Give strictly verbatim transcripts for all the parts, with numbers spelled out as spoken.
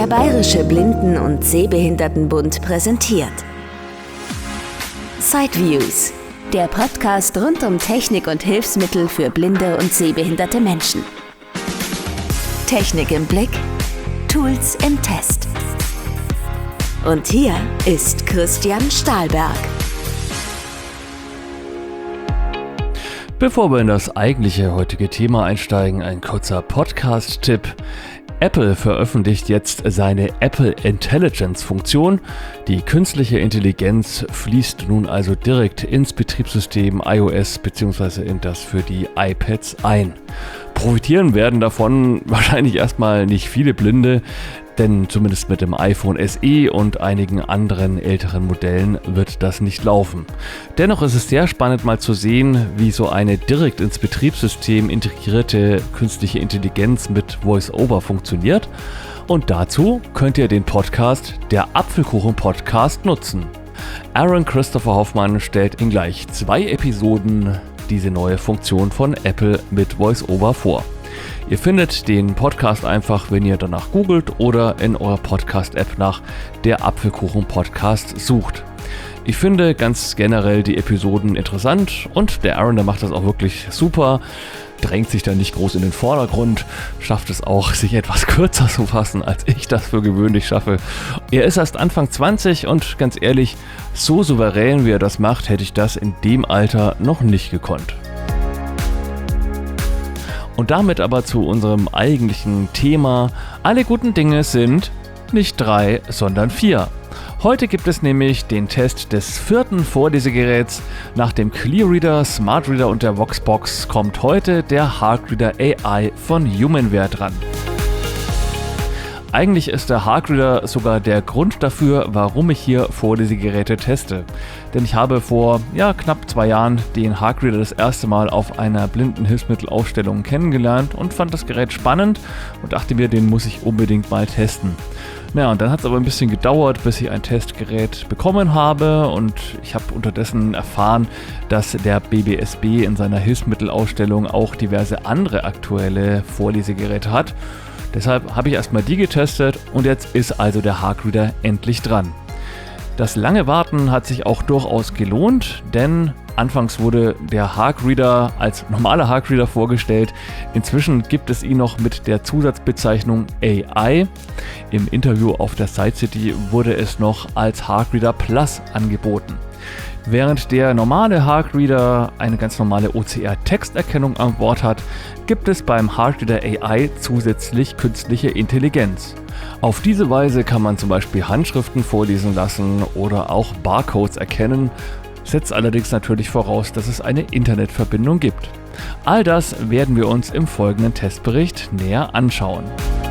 Der Bayerische Blinden- und Sehbehindertenbund präsentiert Sideviews, der Podcast rund um Technik und Hilfsmittel für blinde und sehbehinderte Menschen. Technik im Blick, Tools im Test. Und hier ist Christian Stahlberg. Bevor wir in das eigentliche heutige Thema einsteigen, ein kurzer Podcast-Tipp. Apple veröffentlicht jetzt seine Apple Intelligence-Funktion. Die künstliche Intelligenz fließt nun also direkt ins Betriebssystem iOS bzw. in das für die iPads ein. Profitieren werden davon wahrscheinlich erstmal nicht viele Blinde, denn zumindest mit dem iPhone S E und einigen anderen älteren Modellen wird das nicht laufen. Dennoch ist es sehr spannend mal zu sehen, wie so eine direkt ins Betriebssystem integrierte künstliche Intelligenz mit VoiceOver funktioniert. Und dazu könnt ihr den Podcast, der Apfelkuchen-Podcast, nutzen. Aaron Christopher Hoffmann stellt in gleich zwei Episoden diese neue Funktion von Apple mit VoiceOver vor. Ihr findet den Podcast einfach, wenn ihr danach googelt oder in eurer Podcast-App nach der Apfelkuchen-Podcast sucht. Ich finde ganz generell die Episoden interessant und der Aaron, der macht das auch wirklich super, drängt sich da nicht groß in den Vordergrund, schafft es auch, sich etwas kürzer zu fassen, als ich das für gewöhnlich schaffe. Er ist erst Anfang zwanzig und ganz ehrlich, so souverän wie er das macht, hätte ich das in dem Alter noch nicht gekonnt. Und damit aber zu unserem eigentlichen Thema. Alle guten Dinge sind nicht drei, sondern vier. Heute gibt es nämlich den Test des vierten Vorlesegeräts. Nach dem ClearReader, SmartReader und der VoxBox kommt heute der HeartReader A I von HumanWare dran. Eigentlich ist der HeartReader sogar der Grund dafür, warum ich hier Vorlesegeräte teste. Denn ich habe vor ja, knapp zwei Jahren den HeartReader das erste Mal auf einer Blindenhilfsmittelausstellung kennengelernt und fand das Gerät spannend und dachte mir, den muss ich unbedingt mal testen. Ja, und dann hat es aber ein bisschen gedauert, bis ich ein Testgerät bekommen habe und ich habe unterdessen erfahren, dass der B B S B in seiner Hilfsmittelausstellung auch diverse andere aktuelle Vorlesegeräte hat. Deshalb habe ich erstmal die getestet und jetzt ist also der HeartReader endlich dran. Das lange Warten hat sich auch durchaus gelohnt, denn anfangs wurde der HeartReader als normaler HeartReader vorgestellt. Inzwischen gibt es ihn noch mit der Zusatzbezeichnung A I. Im Interview auf der SideCity wurde es noch als HeartReader Plus angeboten. Während der normale HeartReader eine ganz normale O C R-Texterkennung an Bord hat, gibt es beim HeartReader A I zusätzlich künstliche Intelligenz. Auf diese Weise kann man zum Beispiel Handschriften vorlesen lassen oder auch Barcodes erkennen, setzt allerdings natürlich voraus, dass es eine Internetverbindung gibt. All das werden wir uns im folgenden Testbericht näher anschauen.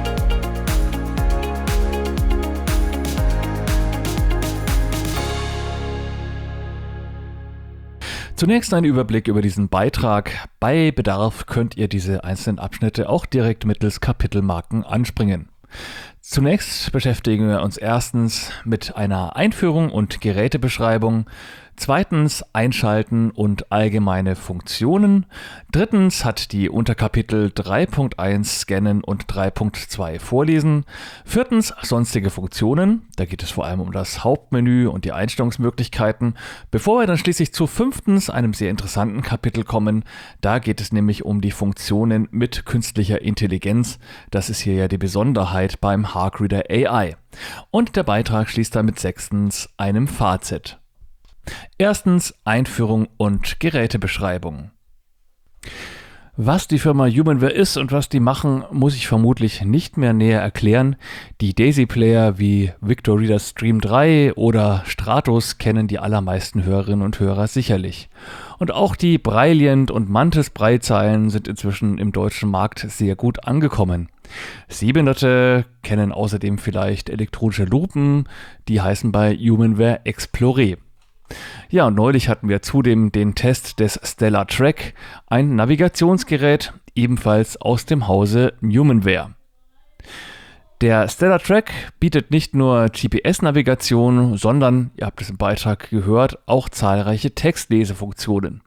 Zunächst ein Überblick über diesen Beitrag. Bei Bedarf könnt ihr diese einzelnen Abschnitte auch direkt mittels Kapitelmarken anspringen. Zunächst beschäftigen wir uns erstens mit einer Einführung und Gerätebeschreibung, zweitens Einschalten und allgemeine Funktionen, drittens hat die Unterkapitel drei Punkt eins Scannen und drei Punkt zwei Vorlesen, viertens sonstige Funktionen, da geht es vor allem um das Hauptmenü und die Einstellungsmöglichkeiten, bevor wir dann schließlich zu fünftens, einem sehr interessanten Kapitel kommen, da geht es nämlich um die Funktionen mit künstlicher Intelligenz, das ist hier ja die Besonderheit beim HeartReader A I. Und der Beitrag schließt damit sechstens einem Fazit. Erstens Einführung und Gerätebeschreibung. Was die Firma HumanWare ist und was die machen, muss ich vermutlich nicht mehr näher erklären. Die Daisy-Player wie Victor Reader Stream drei oder Stratus kennen die allermeisten Hörerinnen und Hörer sicherlich. Und auch die Brailliant und Mantis Braillezeilen sind inzwischen im deutschen Markt sehr gut angekommen. Sehbehinderte kennen außerdem vielleicht elektronische Lupen, die heißen bei HumanWare Explore. Ja, und neulich hatten wir zudem den Test des Stellar Track, ein Navigationsgerät, ebenfalls aus dem Hause HumanWare. Der Stellar Track bietet nicht nur G P S-Navigation, sondern, ihr habt es im Beitrag gehört, auch zahlreiche Textlesefunktionen.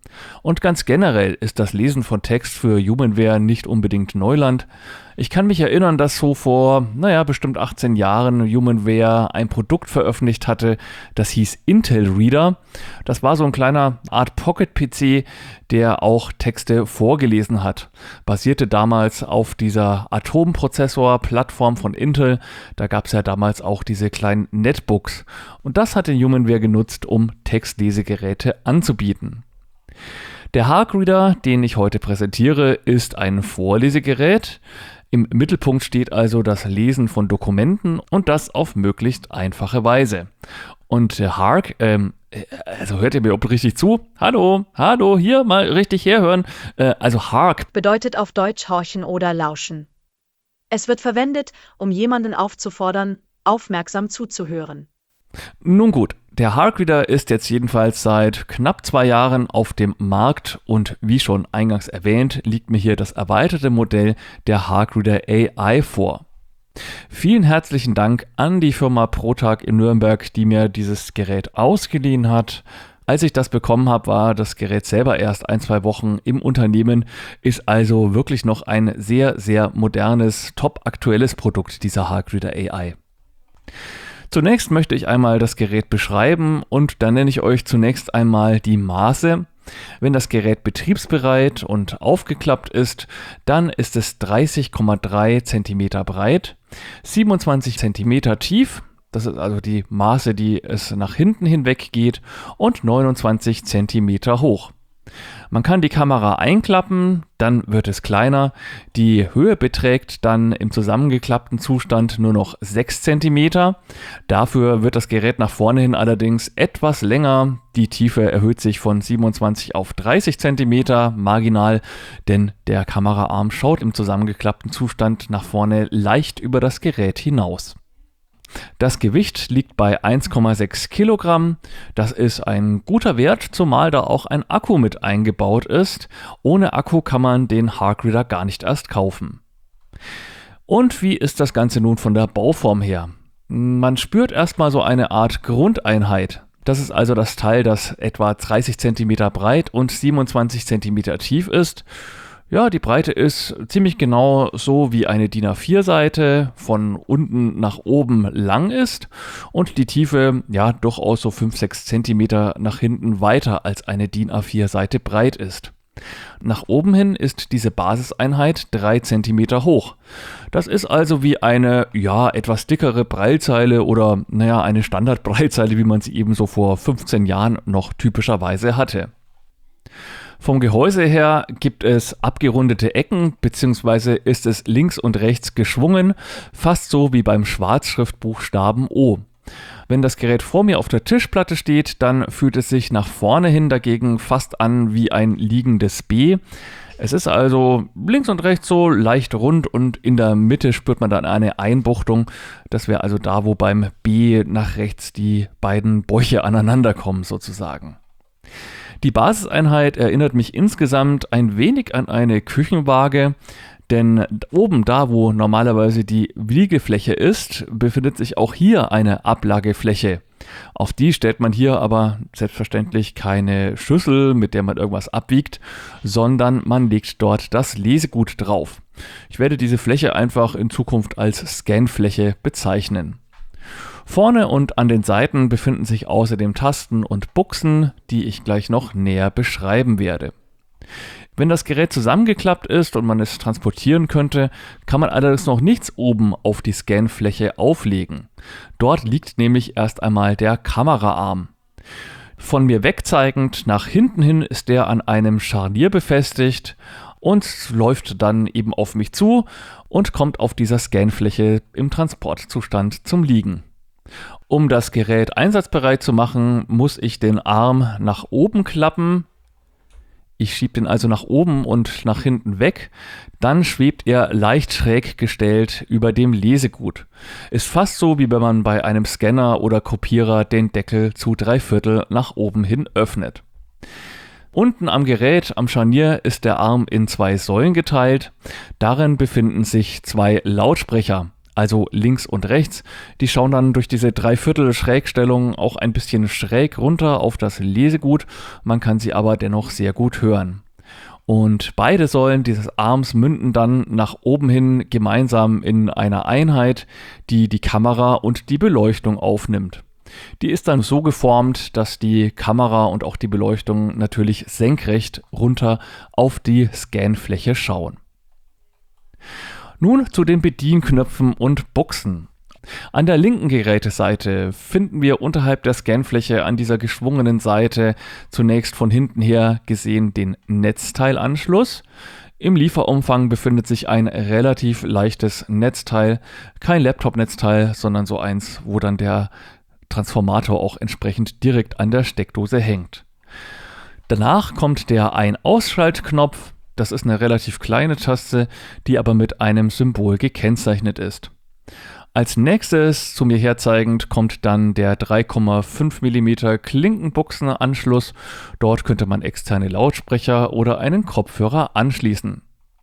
Und ganz generell ist das Lesen von Text für Humanware nicht unbedingt Neuland. Ich kann mich erinnern, dass so vor, naja, bestimmt achtzehn Jahren Humanware ein Produkt veröffentlicht hatte, das hieß Intel Reader. Das war so ein kleiner Art Pocket-P C, der auch Texte vorgelesen hat. Basierte damals auf dieser Atom-Prozessor-Plattform von Intel. Da gab es ja damals auch diese kleinen Netbooks. Und das hatte Humanware genutzt, um Textlesegeräte anzubieten. Der HARC-Reader, den ich heute präsentiere, ist ein Vorlesegerät. Im Mittelpunkt steht also das Lesen von Dokumenten und das auf möglichst einfache Weise. Und der HARC, ähm, also hört ihr mir überhaupt richtig zu? Hallo, hallo, hier mal richtig herhören. Äh, also HARC bedeutet auf Deutsch horchen oder lauschen. Es wird verwendet, um jemanden aufzufordern, aufmerksam zuzuhören. Nun gut, der HARC-Reader ist jetzt jedenfalls seit knapp zwei Jahren auf dem Markt und wie schon eingangs erwähnt, liegt mir hier das erweiterte Modell der HARC-Reader A I vor. Vielen herzlichen Dank an die Firma Protag in Nürnberg, die mir dieses Gerät ausgeliehen hat. Als ich das bekommen habe, war das Gerät selber erst ein, zwei Wochen im Unternehmen, ist also wirklich noch ein sehr, sehr modernes, top aktuelles Produkt, dieser HARC-Reader A I. Zunächst möchte ich einmal das Gerät beschreiben und dann nenne ich euch zunächst einmal die Maße. Wenn das Gerät betriebsbereit und aufgeklappt ist, dann ist es dreißig Komma drei Zentimeter breit, siebenundzwanzig Zentimeter tief, das ist also die Maße, die es nach hinten hinweg geht, und neunundzwanzig Zentimeter hoch. Man kann die Kamera einklappen, dann wird es kleiner. Die Höhe beträgt dann im zusammengeklappten Zustand nur noch sechs Zentimeter. Dafür wird das Gerät nach vorne hin allerdings etwas länger. Die Tiefe erhöht sich von siebenundzwanzig auf dreißig Zentimeter marginal, denn der Kameraarm schaut im zusammengeklappten Zustand nach vorne leicht über das Gerät hinaus. Das Gewicht liegt bei eins Komma sechs Kilogramm. Das ist ein guter Wert, zumal da auch ein Akku mit eingebaut ist. Ohne Akku kann man den HARC-Reader gar nicht erst kaufen. Und wie ist das Ganze nun von der Bauform her? Man spürt erstmal so eine Art Grundeinheit. Das ist also das Teil, das etwa dreißig Zentimeter breit und siebenundzwanzig Zentimeter tief ist. Ja, die Breite ist ziemlich genau so wie eine DIN A vier Seite von unten nach oben lang ist und die Tiefe ja durchaus so fünf bis sechs Zentimeter nach hinten weiter als eine DIN A vier Seite breit ist. Nach oben hin ist diese Basiseinheit drei Zentimeter hoch. Das ist also wie eine ja etwas dickere Braillezeile oder naja eine Standard-Braillezeile, wie man sie eben so vor fünfzehn Jahren noch typischerweise hatte. Vom Gehäuse her gibt es abgerundete Ecken, beziehungsweise ist es links und rechts geschwungen, fast so wie beim Schwarzschriftbuchstaben O. Wenn das Gerät vor mir auf der Tischplatte steht, dann fühlt es sich nach vorne hin dagegen fast an wie ein liegendes B. Es ist also links und rechts so leicht rund und in der Mitte spürt man dann eine Einbuchtung. Das wäre also da, wo beim B nach rechts die beiden Bäuche aneinander kommen sozusagen. Die Basiseinheit erinnert mich insgesamt ein wenig an eine Küchenwaage, denn oben da, wo normalerweise die Wiegefläche ist, befindet sich auch hier eine Ablagefläche. Auf die stellt man hier aber selbstverständlich keine Schüssel, mit der man irgendwas abwiegt, sondern man legt dort das Lesegut drauf. Ich werde diese Fläche einfach in Zukunft als Scanfläche bezeichnen. Vorne und an den Seiten befinden sich außerdem Tasten und Buchsen, die ich gleich noch näher beschreiben werde. Wenn das Gerät zusammengeklappt ist und man es transportieren könnte, kann man allerdings noch nichts oben auf die Scanfläche auflegen. Dort liegt nämlich erst einmal der Kameraarm. Von mir wegzeigend nach hinten hin ist der an einem Scharnier befestigt und läuft dann eben auf mich zu und kommt auf dieser Scanfläche im Transportzustand zum Liegen. Um das Gerät einsatzbereit zu machen, muss ich den Arm nach oben klappen. Ich schiebe den also nach oben und nach hinten weg. Dann schwebt er leicht schräg gestellt über dem Lesegut. Ist fast so, wie wenn man bei einem Scanner oder Kopierer den Deckel zu drei Viertel nach oben hin öffnet. Unten am Gerät, am Scharnier, ist der Arm in zwei Säulen geteilt. Darin befinden sich zwei Lautsprecher. also links und rechts. Die schauen dann durch diese Dreiviertel-Schrägstellung auch ein bisschen schräg runter auf das Lesegut. Man kann sie aber dennoch sehr gut hören. Und beide Säulen dieses Arms münden dann nach oben hin gemeinsam in einer Einheit, die die Kamera und die Beleuchtung aufnimmt. Die ist dann so geformt, dass die Kamera und auch die Beleuchtung natürlich senkrecht runter auf die Scanfläche schauen. Nun zu den Bedienknöpfen und Buchsen. An der linken Geräteseite finden wir unterhalb der Scanfläche an dieser geschwungenen Seite zunächst von hinten her gesehen den Netzteilanschluss. Im Lieferumfang befindet sich ein relativ leichtes Netzteil, kein Laptop-Netzteil, sondern so eins, wo dann der Transformator auch entsprechend direkt an der Steckdose hängt. Danach kommt der Ein-Ausschaltknopf. Das ist eine relativ kleine Taste, die aber mit einem Symbol gekennzeichnet ist. Als nächstes, zu mir herzeigend, kommt dann der drei Komma fünf Millimeter Klinkenbuchsenanschluss. Dort könnte man externe Lautsprecher oder einen Kopfhörer anschließen.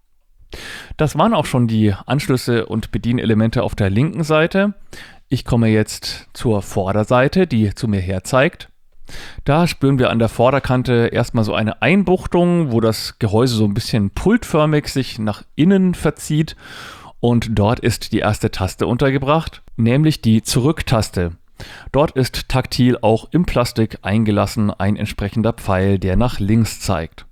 Das waren auch schon die Anschlüsse und Bedienelemente auf der linken Seite. Ich komme jetzt zur Vorderseite, die zu mir herzeigt. Da spüren wir an der Vorderkante erstmal so eine Einbuchtung, wo das Gehäuse so ein bisschen pultförmig sich nach innen verzieht. Und dort ist die erste Taste untergebracht, nämlich die Zurücktaste. Dort ist taktil auch im Plastik eingelassen ein entsprechender Pfeil, der nach links zeigt.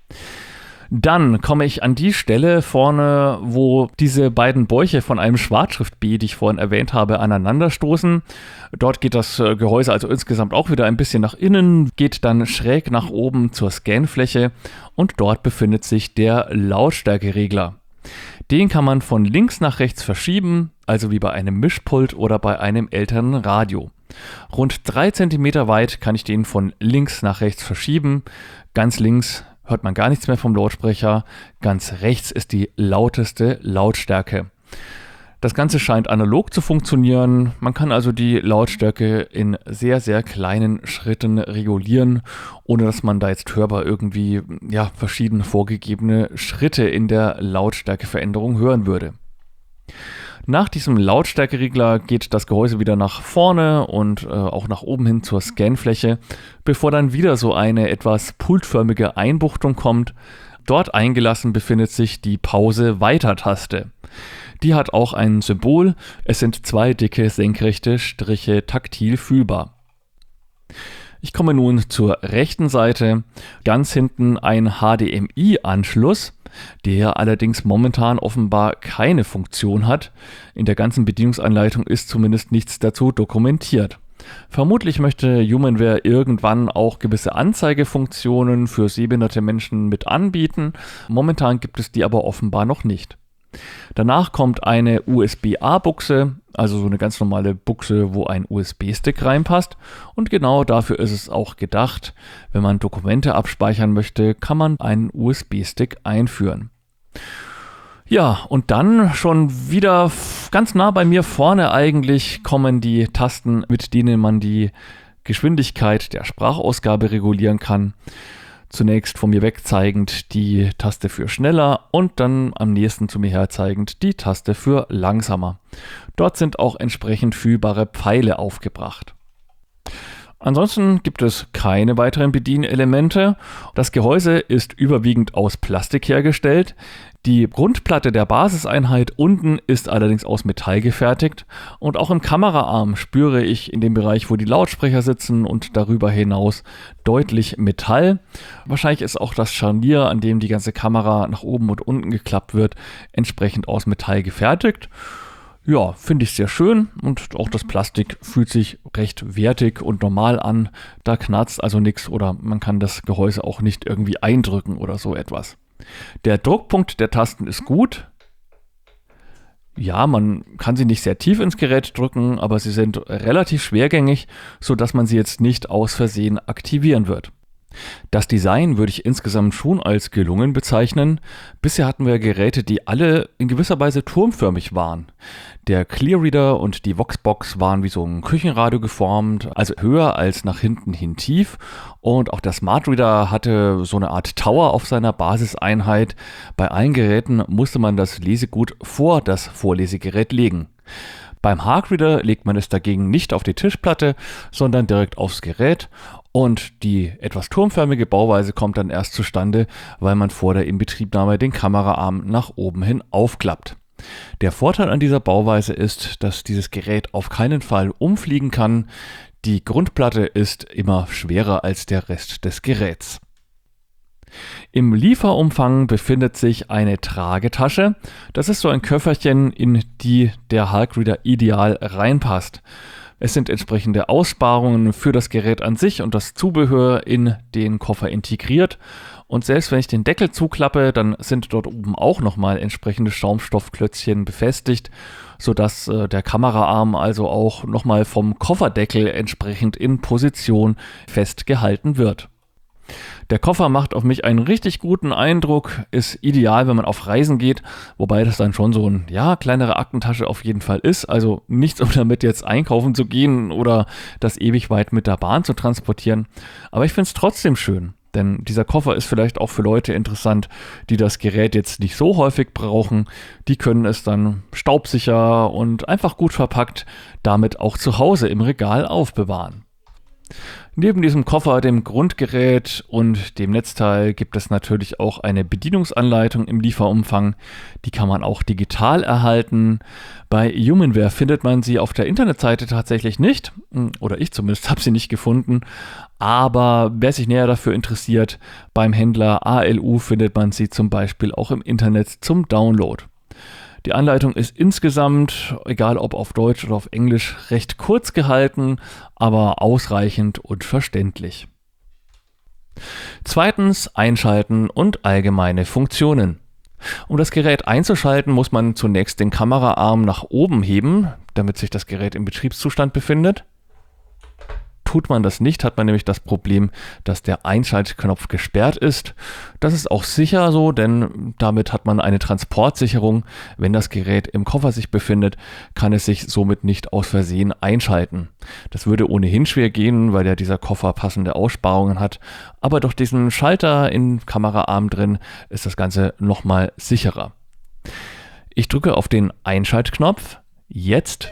Dann komme ich an die Stelle vorne, wo diese beiden Bäuche von einem Schwarzschrift-B, die ich vorhin erwähnt habe, aneinanderstoßen. Dort geht das Gehäuse also insgesamt auch wieder ein bisschen nach innen, geht dann schräg nach oben zur Scanfläche und dort befindet sich der Lautstärkeregler. Den kann man von links nach rechts verschieben, also wie bei einem Mischpult oder bei einem älteren Radio. Rund drei Zentimeter weit kann ich den von links nach rechts verschieben. Ganz links hört man gar nichts mehr vom Lautsprecher. Ganz rechts ist die lauteste Lautstärke. Das Ganze scheint analog zu funktionieren. Man kann also die Lautstärke in sehr, sehr kleinen Schritten regulieren, ohne dass man da jetzt hörbar irgendwie ja, verschiedene vorgegebene Schritte in der Lautstärkeveränderung hören würde. Nach diesem Lautstärkeregler geht das Gehäuse wieder nach vorne und äh, auch nach oben hin zur Scanfläche, bevor dann wieder so eine etwas pultförmige Einbuchtung kommt. Dort eingelassen befindet sich die Pause-Weiter-Taste. Die hat auch ein Symbol. Es sind zwei dicke senkrechte Striche taktil fühlbar. Ich komme nun zur rechten Seite. Ganz hinten ein H D M I-Anschluss, der allerdings momentan offenbar keine Funktion hat. In der ganzen Bedienungsanleitung ist zumindest nichts dazu dokumentiert. Vermutlich möchte Humanware irgendwann auch gewisse Anzeigefunktionen für sehbehinderte Menschen mit anbieten. Momentan gibt es die aber offenbar noch nicht. Danach kommt eine U S B-A-Buchse, also so eine ganz normale Buchse, wo ein U S B-Stick reinpasst. Und genau dafür ist es auch gedacht. Wenn man Dokumente abspeichern möchte, kann man einen U S B-Stick einführen. Ja, und dann schon wieder ganz nah bei mir vorne eigentlich kommen die Tasten, mit denen man die Geschwindigkeit der Sprachausgabe regulieren kann. Zunächst von mir weg zeigend die Taste für schneller und dann am nächsten zu mir her zeigend die Taste für langsamer. Dort sind auch entsprechend fühlbare Pfeile aufgebracht. Ansonsten gibt es keine weiteren Bedienelemente. Das Gehäuse ist überwiegend aus Plastik hergestellt. Die Grundplatte der Basiseinheit unten ist allerdings aus Metall gefertigt und auch im Kameraarm spüre ich in dem Bereich, wo die Lautsprecher sitzen und darüber hinaus deutlich Metall. Wahrscheinlich ist auch das Scharnier, an dem die ganze Kamera nach oben und unten geklappt wird, entsprechend aus Metall gefertigt. Ja, finde ich sehr schön und auch das Plastik fühlt sich recht wertig und normal an. Da knarzt also nichts oder man kann das Gehäuse auch nicht irgendwie eindrücken oder so etwas. Der Druckpunkt der Tasten ist gut. Ja, man kann sie nicht sehr tief ins Gerät drücken, aber sie sind relativ schwergängig, sodass man sie jetzt nicht aus Versehen aktivieren wird. Das Design würde ich insgesamt schon als gelungen bezeichnen. Bisher hatten wir Geräte, die alle in gewisser Weise turmförmig waren. Der Clearreader und die Voxbox waren wie so ein Küchenradio geformt, also höher als nach hinten hin tief. Und auch der Smartreader hatte so eine Art Tower auf seiner Basiseinheit. Bei allen Geräten musste man das Lesegut vor das Vorlesegerät legen. Beim Harkreader legt man es dagegen nicht auf die Tischplatte, sondern direkt aufs Gerät. Und die etwas turmförmige Bauweise kommt dann erst zustande, weil man vor der Inbetriebnahme den Kameraarm nach oben hin aufklappt. Der Vorteil an dieser Bauweise ist, dass dieses Gerät auf keinen Fall umfliegen kann. Die Grundplatte ist immer schwerer als der Rest des Geräts. Im Lieferumfang befindet sich eine Tragetasche. Das ist so ein Köfferchen, in die der Harkreader ideal reinpasst. Es sind entsprechende Aussparungen für das Gerät an sich und das Zubehör in den Koffer integriert. Und selbst wenn ich den Deckel zuklappe, dann sind dort oben auch nochmal entsprechende Schaumstoffklötzchen befestigt, sodass äh, der Kameraarm also auch nochmal vom Kofferdeckel entsprechend in Position festgehalten wird. Der Koffer macht auf mich einen richtig guten Eindruck, ist ideal, wenn man auf Reisen geht, wobei das dann schon so ein, ja, kleinere Aktentasche auf jeden Fall ist. Also nichts, um damit jetzt einkaufen zu gehen oder das ewig weit mit der Bahn zu transportieren. Aber ich finde es trotzdem schön, denn dieser Koffer ist vielleicht auch für Leute interessant, die das Gerät jetzt nicht so häufig brauchen. Die können es dann staubsicher und einfach gut verpackt damit auch zu Hause im Regal aufbewahren. Neben diesem Koffer, dem Grundgerät und dem Netzteil gibt es natürlich auch eine Bedienungsanleitung im Lieferumfang. Die kann man auch digital erhalten. Bei Humanware findet man sie auf der Internetseite tatsächlich nicht, oder ich zumindest habe sie nicht gefunden. Aber wer sich näher dafür interessiert, beim Händler A L U findet man sie zum Beispiel auch im Internet zum Download. Die Anleitung ist insgesamt, egal ob auf Deutsch oder auf Englisch, recht kurz gehalten, aber ausreichend und verständlich. Zweitens, Einschalten und allgemeine Funktionen. Um das Gerät einzuschalten, muss man zunächst den Kameraarm nach oben heben, damit sich das Gerät im Betriebszustand befindet. Tut man das nicht, hat man nämlich das Problem, dass der Einschaltknopf gesperrt ist. Das ist auch sicher so, denn damit hat man eine Transportsicherung. Wenn das Gerät im Koffer sich befindet, kann es sich somit nicht aus Versehen einschalten. Das würde ohnehin schwer gehen, weil ja dieser Koffer passende Aussparungen hat. Aber durch diesen Schalter im Kameraarm drin ist das Ganze nochmal sicherer. Ich drücke auf den Einschaltknopf. Jetzt.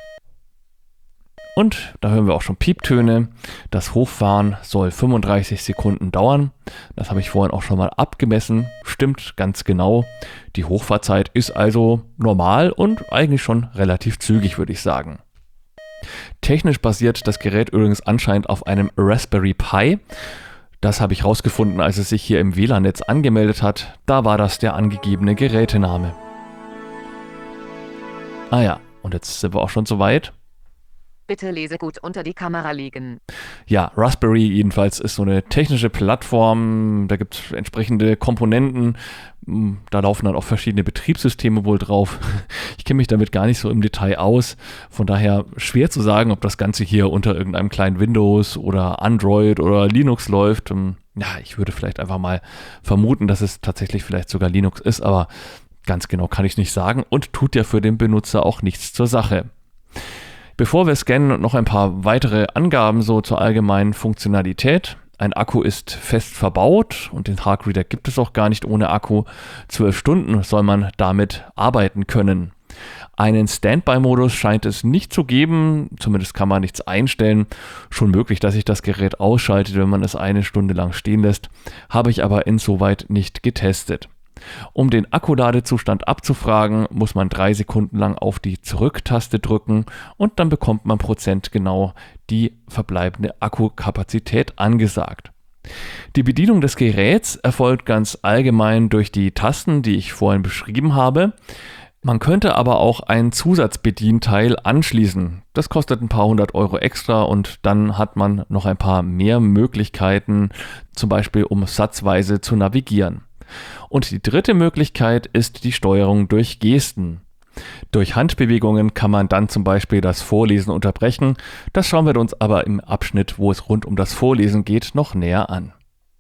Und da hören wir auch schon Pieptöne. Das Hochfahren soll fünfunddreißig Sekunden dauern. Das habe ich vorhin auch schon mal abgemessen. Stimmt ganz genau. Die Hochfahrzeit ist also normal und eigentlich schon relativ zügig, würde ich sagen. Technisch basiert das Gerät übrigens anscheinend auf einem Raspberry Pi. Das habe ich rausgefunden, als es sich hier im W L A N-Netz angemeldet hat. Da war das der angegebene Gerätename. Ah ja, und jetzt sind wir auch schon soweit. Bitte Lesegut unter die Kamera legen. Ja, Raspberry jedenfalls ist so eine technische Plattform, da gibt es entsprechende Komponenten, da laufen dann auch verschiedene Betriebssysteme wohl drauf. Ich kenne mich damit gar nicht so im Detail aus, von daher schwer zu sagen, ob das Ganze hier unter irgendeinem kleinen Windows oder Android oder Linux läuft. Ja, ich würde vielleicht einfach mal vermuten, dass es tatsächlich vielleicht sogar Linux ist, aber ganz genau kann ich es nicht sagen und tut ja für den Benutzer auch nichts zur Sache. Bevor wir scannen, noch ein paar weitere Angaben so zur allgemeinen Funktionalität. Ein Akku ist fest verbaut und den Harkreader gibt es auch gar nicht ohne Akku. Zwölf Stunden soll man damit arbeiten können. Einen Standby-Modus scheint es nicht zu geben, zumindest kann man nichts einstellen. Schon möglich, dass sich das Gerät ausschaltet, wenn man es eine Stunde lang stehen lässt, habe ich aber insoweit nicht getestet. Um den Akkuladezustand abzufragen, muss man drei Sekunden lang auf die Zurück-Taste drücken und dann bekommt man prozentgenau die verbleibende Akkukapazität angesagt. Die Bedienung des Geräts erfolgt ganz allgemein durch die Tasten, die ich vorhin beschrieben habe. Man könnte aber auch ein Zusatzbedienteil anschließen. Das kostet ein paar hundert Euro extra und dann hat man noch ein paar mehr Möglichkeiten, zum Beispiel um satzweise zu navigieren. Und die dritte Möglichkeit ist die Steuerung durch Gesten. Durch Handbewegungen kann man dann zum Beispiel das Vorlesen unterbrechen. Das schauen wir uns aber im Abschnitt, wo es rund um das Vorlesen geht, noch näher an.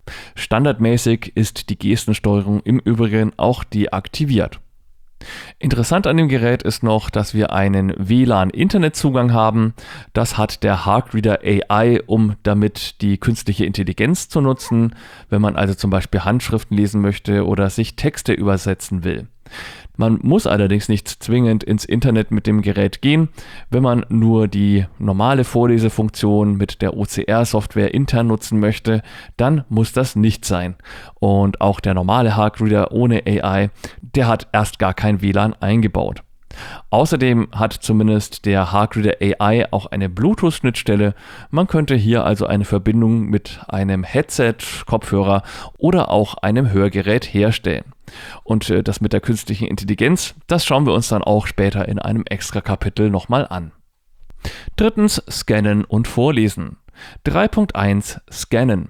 Standardmäßig ist die Gestensteuerung im Übrigen auch deaktiviert. Interessant an dem Gerät ist noch, dass wir einen W L A N-Internetzugang haben. Das hat der Heartreader A I, um damit die künstliche Intelligenz zu nutzen, wenn man also zum Beispiel Handschriften lesen möchte oder sich Texte übersetzen will. Man muss allerdings nicht zwingend ins Internet mit dem Gerät gehen. Wenn man nur die normale Vorlesefunktion mit der O C R-Software intern nutzen möchte, dann muss das nicht sein. Und auch der normale Heartreader ohne A I, der hat erst gar kein W L A N eingebaut. Außerdem hat zumindest der Heartreader A I auch eine Bluetooth-Schnittstelle. Man könnte hier also eine Verbindung mit einem Headset, Kopfhörer oder auch einem Hörgerät herstellen. Und äh, das mit der künstlichen Intelligenz, das schauen wir uns dann auch später in einem extra Kapitel nochmal an. Drittens, Scannen und Vorlesen. drei Punkt eins Scannen.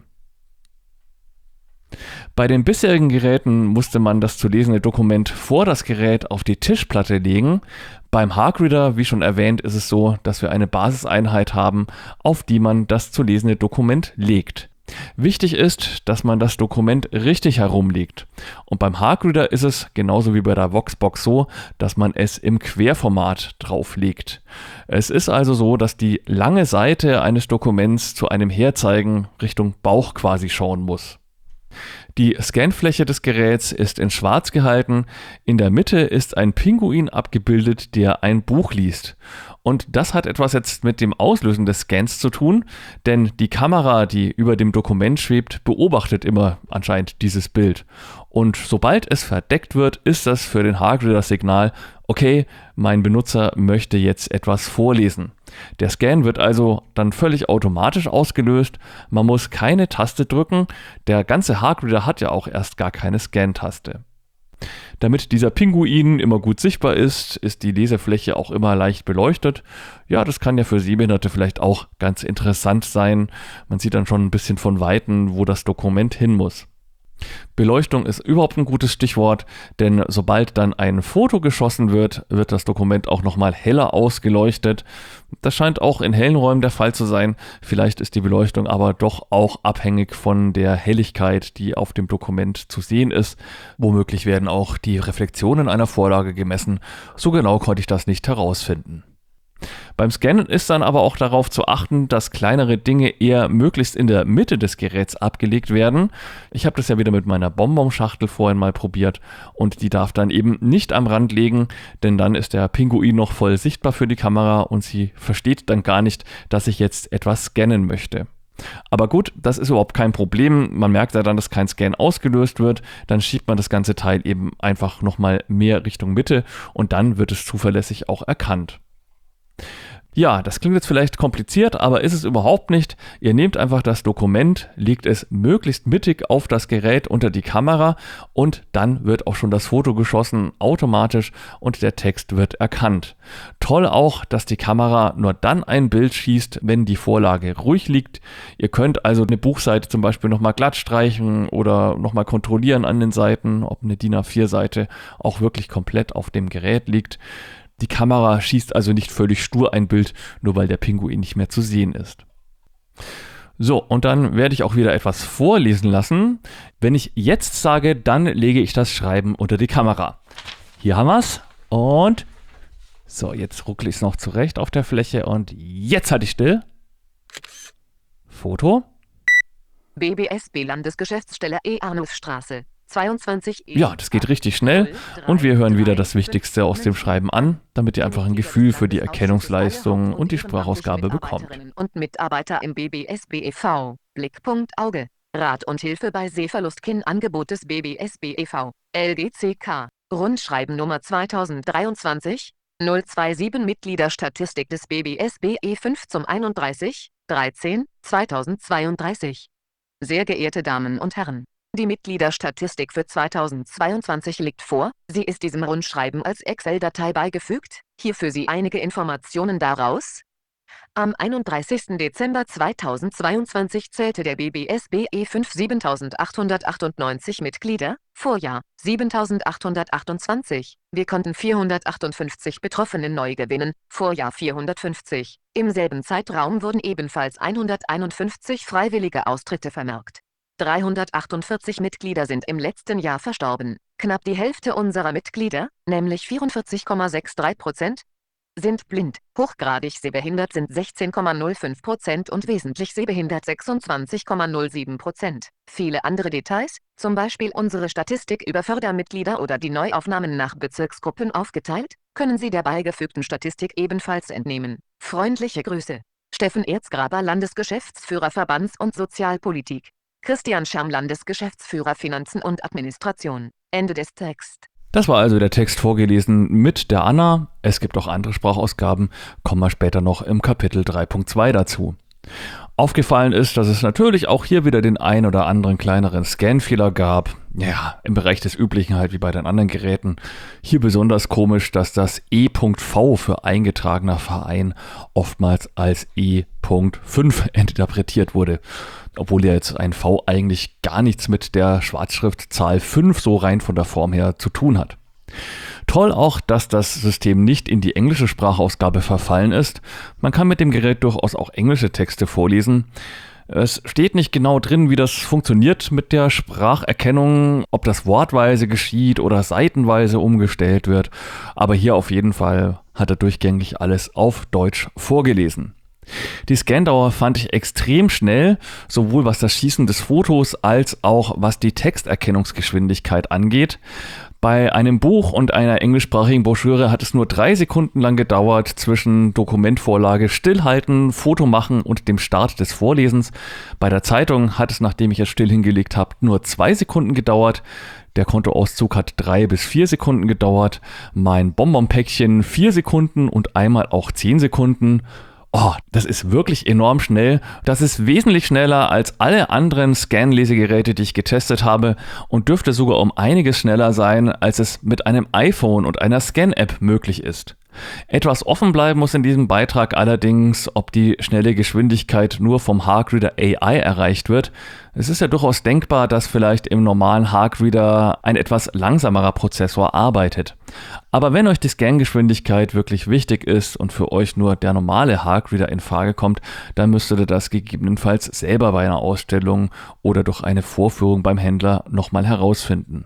Bei den bisherigen Geräten musste man das zu lesende Dokument vor das Gerät auf die Tischplatte legen. Beim Heartreader, wie schon erwähnt, ist es so, dass wir eine Basiseinheit haben, auf die man das zu lesende Dokument legt. Wichtig ist, dass man das Dokument richtig herumlegt. Und beim Heartreader ist es genauso wie bei der Voxbox so, dass man es im Querformat drauflegt. Es ist also so, dass die lange Seite eines Dokuments zu einem Herzeigen Richtung Bauch quasi schauen muss. Die Scanfläche des Geräts ist in schwarz gehalten. In der Mitte ist ein Pinguin abgebildet, der ein Buch liest. Und das hat etwas jetzt mit dem Auslösen des Scans zu tun, denn die Kamera, die über dem Dokument schwebt, beobachtet immer anscheinend dieses Bild. Und sobald es verdeckt wird, ist das für den Heartreader das Signal, okay, mein Benutzer möchte jetzt etwas vorlesen. Der Scan wird also dann völlig automatisch ausgelöst. Man muss keine Taste drücken. Der ganze Heartreader hat ja auch erst gar keine Scan-Taste. Damit dieser Pinguin immer gut sichtbar ist, ist die Lesefläche auch immer leicht beleuchtet. Ja, das kann ja für Sehbehinderte vielleicht auch ganz interessant sein. Man sieht dann schon ein bisschen von Weitem, wo das Dokument hin muss. Beleuchtung ist überhaupt ein gutes Stichwort, denn sobald dann ein Foto geschossen wird, wird das Dokument auch nochmal heller ausgeleuchtet. Das scheint auch in hellen Räumen der Fall zu sein. Vielleicht ist die Beleuchtung aber doch auch abhängig von der Helligkeit, die auf dem Dokument zu sehen ist. Womöglich werden auch die Reflexionen einer Vorlage gemessen. So genau konnte ich das nicht herausfinden. Beim Scannen ist dann aber auch darauf zu achten, dass kleinere Dinge eher möglichst in der Mitte des Geräts abgelegt werden. Ich habe das ja wieder mit meiner Bonbonschachtel vorhin mal probiert und die darf dann eben nicht am Rand liegen, denn dann ist der Pinguin noch voll sichtbar für die Kamera und sie versteht dann gar nicht, dass ich jetzt etwas scannen möchte. Aber gut, das ist überhaupt kein Problem. Man merkt ja dann, dass kein Scan ausgelöst wird. Dann schiebt man das ganze Teil eben einfach nochmal mehr Richtung Mitte und dann wird es zuverlässig auch erkannt. Ja, das klingt jetzt vielleicht kompliziert, aber ist es überhaupt nicht. Ihr nehmt einfach das Dokument, legt es möglichst mittig auf das Gerät unter die Kamera und dann wird auch schon das Foto geschossen, automatisch, und der Text wird erkannt. Toll auch, dass die Kamera nur dann ein Bild schießt, wenn die Vorlage ruhig liegt. Ihr könnt also eine Buchseite zum Beispiel nochmal glatt streichen oder nochmal kontrollieren an den Seiten, ob eine D I N A vier Seite auch wirklich komplett auf dem Gerät liegt. Die Kamera schießt also nicht völlig stur ein Bild, nur weil der Pinguin nicht mehr zu sehen ist. So, und dann werde ich auch wieder etwas vorlesen lassen. Wenn ich jetzt sage, dann lege ich das Schreiben unter die Kamera. Hier haben wir es. Und so, jetzt ruckle ich es noch zurecht auf der Fläche und jetzt halte ich still. Foto. B B S B Landesgeschäftsstelle E Arnulfstraße. zweiundzwanzig. Ja, das geht richtig schnell und wir hören wieder das Wichtigste aus dem Schreiben an, damit ihr einfach ein Gefühl für die Erkennungsleistung und die Sprachausgabe bekommt. Und Mitarbeiter im B B S B e V. Blickpunkt Auge. Rat und Hilfe bei Sehverlust-K I N-Angebot des B B S B e V. L G C K. Rundschreiben Nummer zweitausenddreiundzwanzig. null zwei sieben Mitgliederstatistik des B B S B e fünf zum einunddreißig. dreizehn. zweitausendzweiunddreißig. Sehr geehrte Damen und Herren. Die Mitgliederstatistik für zweitausendzweiundzwanzig liegt vor, sie ist diesem Rundschreiben als Excel-Datei beigefügt, hier für Sie einige Informationen daraus. Am einunddreißigsten Dezember zweitausendzweiundzwanzig zählte der B B S B e fünf siebentausendachthundertachtundneunzig Mitglieder, Vorjahr siebentausendachthundertachtundzwanzig. Wir konnten vierhundertachtundfünfzig Betroffene neu gewinnen, Vorjahr vierhundertfünfzig. Im selben Zeitraum wurden ebenfalls hunderteinundfünfzig freiwillige Austritte vermerkt. dreihundertachtundvierzig Mitglieder sind im letzten Jahr verstorben. Knapp die Hälfte unserer Mitglieder, nämlich vierundvierzig Komma dreiundsechzig Prozent, sind blind. Hochgradig sehbehindert sind sechzehn Komma null fünf Prozent und wesentlich sehbehindert sechsundzwanzig Komma null sieben Prozent. Viele andere Details, zum Beispiel unsere Statistik über Fördermitglieder oder die Neuaufnahmen nach Bezirksgruppen aufgeteilt, können Sie der beigefügten Statistik ebenfalls entnehmen. Freundliche Grüße. Steffen Erzgraber, Landesgeschäftsführer Verbands- und Sozialpolitik. Christian Scham, Landesgeschäftsführer Finanzen und Administration. Ende des Texts. Das war also der Text vorgelesen mit der Anna. Es gibt auch andere Sprachausgaben, kommen wir später noch im Kapitel drei Punkt zwei dazu. Aufgefallen ist, dass es natürlich auch hier wieder den ein oder anderen kleineren Scanfehler gab. Ja, im Bereich des Üblichen halt wie bei den anderen Geräten. Hier besonders komisch, dass das E.V für eingetragener Verein oftmals als E Punkt fünf interpretiert wurde. Obwohl ja jetzt ein V eigentlich gar nichts mit der Schwarzschriftzahl fünf so rein von der Form her zu tun hat. Toll auch, dass das System nicht in die englische Sprachausgabe verfallen ist. Man kann mit dem Gerät durchaus auch englische Texte vorlesen. Es steht nicht genau drin, wie das funktioniert mit der Spracherkennung, ob das wortweise geschieht oder seitenweise umgestellt wird. Aber hier auf jeden Fall hat er durchgängig alles auf Deutsch vorgelesen. Die Scandauer fand ich extrem schnell, sowohl was das Schießen des Fotos als auch was die Texterkennungsgeschwindigkeit angeht. Bei einem Buch und einer englischsprachigen Broschüre hat es nur drei Sekunden lang gedauert zwischen Dokumentvorlage, Stillhalten, Foto machen und dem Start des Vorlesens. Bei der Zeitung hat es, nachdem ich es still hingelegt habe, nur zwei Sekunden gedauert. Der Kontoauszug hat drei bis vier Sekunden gedauert. Mein Bonbonpäckchen vier Sekunden und einmal auch zehn Sekunden. Oh, das ist wirklich enorm schnell. Das ist wesentlich schneller als alle anderen Scan-Lesegeräte, die ich getestet habe und dürfte sogar um einiges schneller sein, als es mit einem iPhone und einer Scan-App möglich ist. Etwas offen bleiben muss in diesem Beitrag allerdings, ob die schnelle Geschwindigkeit nur vom Harkreader A I erreicht wird. Es ist ja durchaus denkbar, dass vielleicht im normalen Harkreader ein etwas langsamerer Prozessor arbeitet. Aber wenn euch die Scan-Geschwindigkeit wirklich wichtig ist und für euch nur der normale Harkreader in Frage kommt, dann müsstet ihr das gegebenenfalls selber bei einer Ausstellung oder durch eine Vorführung beim Händler nochmal herausfinden.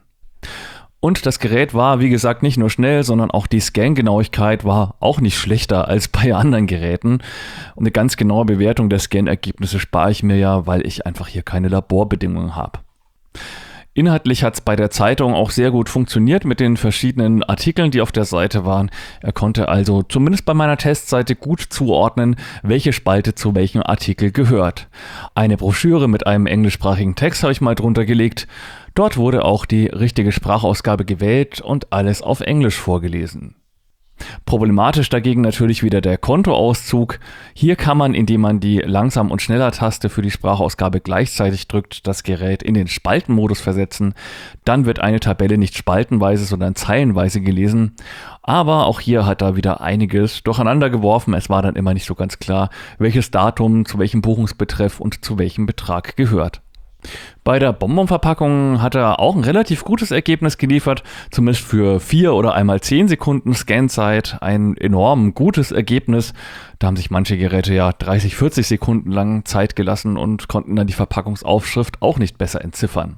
Und das Gerät war, wie gesagt, nicht nur schnell, sondern auch die Scan-Genauigkeit war auch nicht schlechter als bei anderen Geräten. Und eine ganz genaue Bewertung der Scan-Ergebnisse spare ich mir ja, weil ich einfach hier keine Laborbedingungen habe. Inhaltlich hat es bei der Zeitung auch sehr gut funktioniert mit den verschiedenen Artikeln, die auf der Seite waren. Er konnte also zumindest bei meiner Testseite gut zuordnen, welche Spalte zu welchem Artikel gehört. Eine Broschüre mit einem englischsprachigen Text habe ich mal drunter gelegt. Dort wurde auch die richtige Sprachausgabe gewählt und alles auf Englisch vorgelesen. Problematisch dagegen natürlich wieder der Kontoauszug. Hier kann man, indem man die Langsam- und Schneller-Taste für die Sprachausgabe gleichzeitig drückt, das Gerät in den Spaltenmodus versetzen. Dann wird eine Tabelle nicht spaltenweise, sondern zeilenweise gelesen. Aber auch hier hat er wieder einiges durcheinander geworfen. Es war dann immer nicht so ganz klar, welches Datum zu welchem Buchungsbetreff und zu welchem Betrag gehört. Bei der Bonbonverpackung hat er auch ein relativ gutes Ergebnis geliefert, zumindest für vier oder einmal zehn Sekunden Scanzeit, ein enorm gutes Ergebnis. Da haben sich manche Geräte ja dreißig, vierzig Sekunden lang Zeit gelassen und konnten dann die Verpackungsaufschrift auch nicht besser entziffern.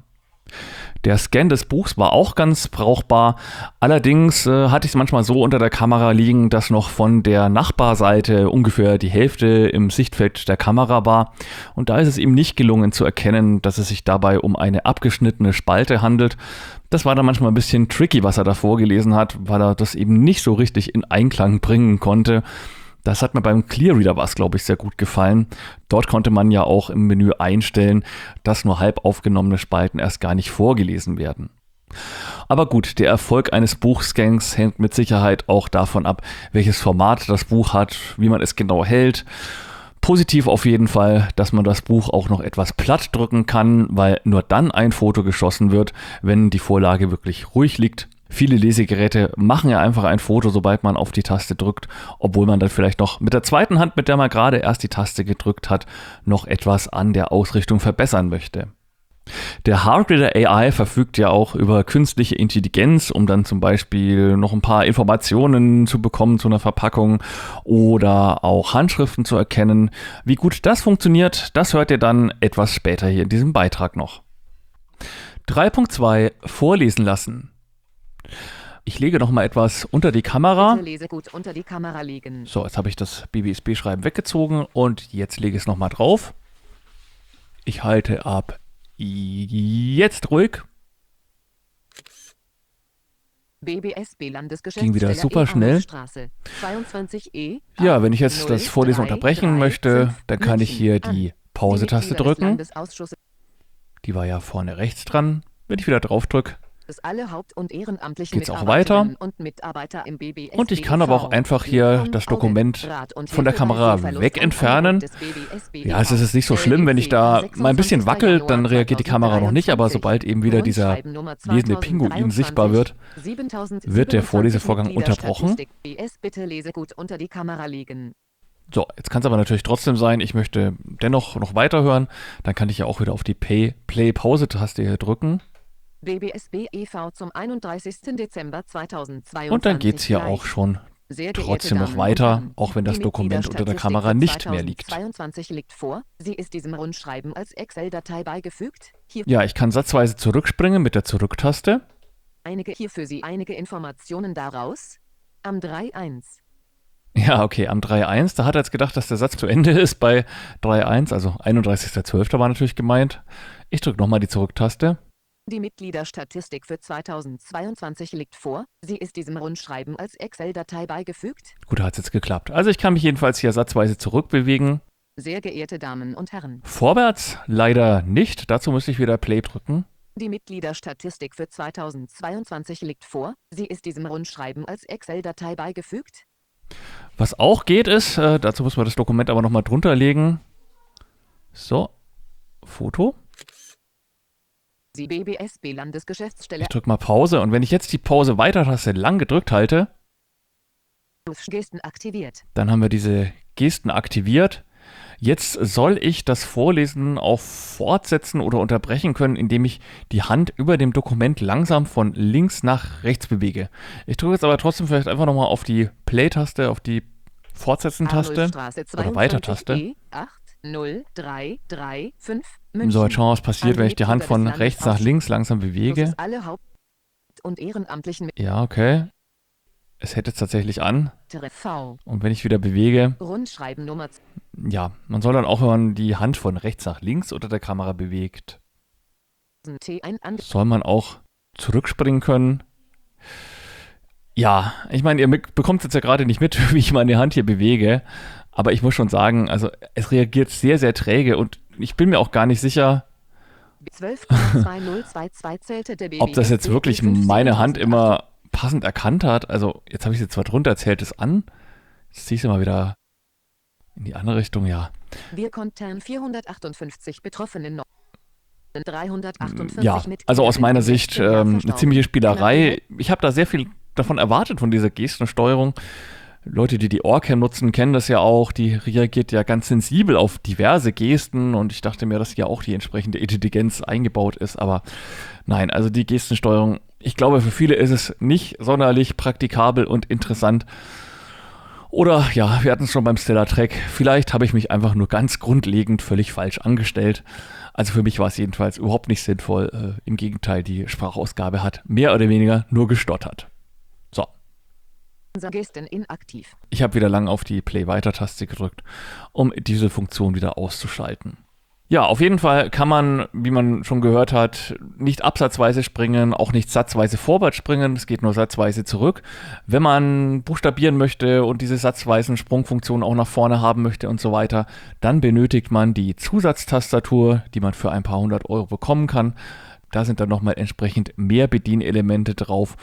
Der Scan des Buchs war auch ganz brauchbar. Allerdings äh, hatte ich es manchmal so unter der Kamera liegen, dass noch von der Nachbarseite ungefähr die Hälfte im Sichtfeld der Kamera war. Und da ist es ihm nicht gelungen zu erkennen, dass es sich dabei um eine abgeschnittene Spalte handelt. Das war dann manchmal ein bisschen tricky, was er da vorgelesen hat, weil er das eben nicht so richtig in Einklang bringen konnte. Das hat mir beim Clearreader was, glaube ich, sehr gut gefallen. Dort konnte man ja auch im Menü einstellen, dass nur halb aufgenommene Spalten erst gar nicht vorgelesen werden. Aber gut, der Erfolg eines Buchscans hängt mit Sicherheit auch davon ab, welches Format das Buch hat, wie man es genau hält. Positiv auf jeden Fall, dass man das Buch auch noch etwas platt drücken kann, weil nur dann ein Foto geschossen wird, wenn die Vorlage wirklich ruhig liegt. Viele Lesegeräte machen ja einfach ein Foto, sobald man auf die Taste drückt, obwohl man dann vielleicht noch mit der zweiten Hand, mit der man gerade erst die Taste gedrückt hat, noch etwas an der Ausrichtung verbessern möchte. Der Harkreader A I verfügt ja auch über künstliche Intelligenz, um dann zum Beispiel noch ein paar Informationen zu bekommen zu einer Verpackung oder auch Handschriften zu erkennen. Wie gut das funktioniert, das hört ihr dann etwas später hier in diesem Beitrag noch. drei Punkt zwei Vorlesen lassen. Ich lege noch mal etwas unter die Kamera. Bitte Lesegut unter die Kamera legen. So, jetzt habe ich das B B S B-Schreiben weggezogen und jetzt lege ich es noch mal drauf. Ich halte ab jetzt ruhig. B B S B Landesgeschäftsstelle Ging wieder super schnell. Straße zweiundzwanzig E. Ja, wenn ich jetzt das Vorlesen unterbrechen möchte, dann kann ich hier die Pause-Taste drücken. Die war ja vorne rechts dran. Wenn ich wieder drauf drücke, Alle Haupt- und ehrenamtlichen geht's auch weiter. Mitarbeiterinnen und Mitarbeiter im B B S B Und ich kann aber auch einfach hier das Dokument von der Kamera weg entfernen. Ja, es ist jetzt nicht so schlimm, wenn ich da mal ein bisschen wackelt, dann reagiert die Kamera noch nicht, aber sobald eben wieder dieser lesende Pinguin sichtbar wird, wird der Vorlesevorgang unterbrochen. Bitte Lesegut unter die Kamera legen. So, jetzt kann es aber natürlich trotzdem sein, ich möchte dennoch noch weiterhören, dann kann ich ja auch wieder auf die Play-Pause-Taste hier drücken. B B S B e V zum einunddreißigsten Dezember zweitausendzweiundzwanzig. Und dann geht es hier auch schon trotzdem noch weiter, auch wenn das Dokument unter der Kamera nicht mehr liegt. zweitausendzweiundzwanzig liegt vor. Sie ist diesem Rundschreiben als Excel-Datei beigefügt. Hier Ja, ich kann satzweise zurückspringen mit der Zurücktaste. einige hier für Sie einige Informationen daraus. Am drei Punkt eins. Ja, okay, am drei Punkt eins, da hat er jetzt gedacht, dass der Satz zu Ende ist bei drei Punkt eins, also einunddreißigster zwölfter war natürlich gemeint. Ich drücke nochmal die Zurücktaste. Die Mitgliederstatistik für zweitausendzweiundzwanzig liegt vor. Sie ist diesem Rundschreiben als Excel-Datei beigefügt. Gut, da hat es jetzt geklappt. Also ich kann mich jedenfalls hier satzweise zurückbewegen. Sehr geehrte Damen und Herren. Vorwärts leider nicht, dazu müsste ich wieder Play drücken. Die Mitgliederstatistik für zweitausendzweiundzwanzig liegt vor. Sie ist diesem Rundschreiben als Excel-Datei beigefügt. Was auch geht ist, äh, dazu muss man das Dokument aber nochmal drunter legen. So, Foto. Die B B S B Landesgeschäftsstelle. Ich drücke mal Pause und wenn ich jetzt die Pause-Weiter-Taste lang gedrückt halte, Gesten aktiviert. dann haben wir diese Gesten aktiviert. Jetzt soll ich das Vorlesen auch fortsetzen oder unterbrechen können, indem ich die Hand über dem Dokument langsam von links nach rechts bewege. Ich drücke jetzt aber trotzdem vielleicht einfach nochmal auf die Play-Taste, auf die Fortsetzen-Taste oder Weiter-Taste. E acht null drei drei fünf So, jetzt schauen wir, was passiert, wenn ich die Hand von rechts nach links langsam bewege. Alle Haupt- und Ehrenamtlichen Ja, okay. Es hält jetzt tatsächlich an. V. Und wenn ich wieder bewege, Rundschreiben Nummer ja, man soll dann auch, wenn man die Hand von rechts nach links unter der Kamera bewegt, T ein an soll man auch zurückspringen können. Ja, ich meine, ihr mit- bekommt jetzt ja gerade nicht mit, wie ich meine Hand hier bewege, aber ich muss schon sagen, also es reagiert sehr, sehr träge und ich bin mir auch gar nicht sicher, zwölf Komma zweitausendzweiundzwanzig zählte der ob das jetzt B B S B wirklich meine Hand immer passend erkannt hat. Also jetzt habe ich es jetzt zwar drunter, zählt es an, jetzt ziehe ich es mal wieder in die andere Richtung, ja. Wir konnten vierhundertachtundfünfzig Betroffenen noch dreihundertachtundvierzig Ja, Mitglieder also aus sind meiner im Sicht letzten Jahr ähm, eine verstorben. ziemliche Spielerei. Ich habe da sehr viel davon erwartet, von dieser Gestensteuerung. Leute, die die Orcam nutzen, kennen das ja auch. Die reagiert ja ganz sensibel auf diverse Gesten und ich dachte mir, dass hier auch die entsprechende Intelligenz eingebaut ist. Aber nein, also die Gestensteuerung, ich glaube, für viele ist es nicht sonderlich praktikabel und interessant. Oder ja, wir hatten es schon beim Stellar Trek. Vielleicht habe ich mich einfach nur ganz grundlegend völlig falsch angestellt. Also für mich war es jedenfalls überhaupt nicht sinnvoll. Äh, Im Gegenteil, die Sprachausgabe hat mehr oder weniger nur gestottert. So. Unser Gesten inaktiv. Ich habe wieder lang auf die Play-Weiter-Taste gedrückt, um diese Funktion wieder auszuschalten. Ja, auf jeden Fall kann man, wie man schon gehört hat, nicht absatzweise springen, auch nicht satzweise vorwärts springen, es geht nur satzweise zurück. Wenn man buchstabieren möchte und diese satzweisen Sprungfunktionen auch nach vorne haben möchte und so weiter, dann benötigt man die Zusatztastatur, die man für ein paar hundert Euro bekommen kann. Da sind dann nochmal entsprechend mehr Bedienelemente drauf,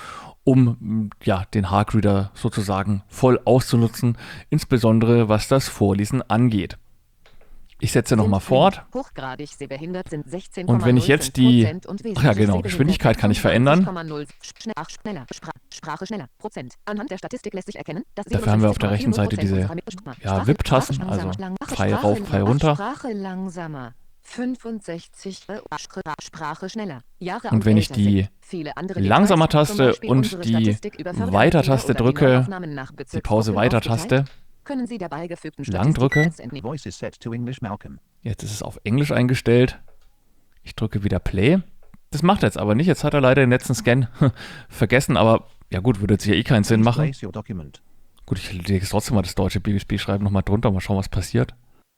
um ja, den Harkreader sozusagen voll auszunutzen, insbesondere was das Vorlesen angeht. Ich setze nochmal fort. Hochgradig sehbehindert sind sechzehn Und wenn ich jetzt die, ach ja genau, Geschwindigkeit kann ich verändern. Schneller, Spra Sprache schneller, Prozent. Anhand der Statistik lässt sich erkennen, dass Dafür haben wir auf der rechten Seite diese ja, W I P-Tasten, also frei rauf, frei runter. Sprache langsamer. fünfundsechzig Sprache schneller. Jahre Und wenn ich die Langsamer-Taste und die Weiter-Taste drücke, die Pause-Weiter-Taste, können Sie der beigefügten lang drücke, Voice is set to English Malcolm. jetzt ist es auf Englisch eingestellt, ich drücke wieder Play Das macht er jetzt aber nicht. Jetzt hat er leider den letzten Scan vergessen, aber ja gut, würde jetzt ja eh keinen Sinn machen. Place your document. Gut, ich lege jetzt trotzdem mal das deutsche B B S B-Schreiben nochmal drunter, mal schauen, was passiert.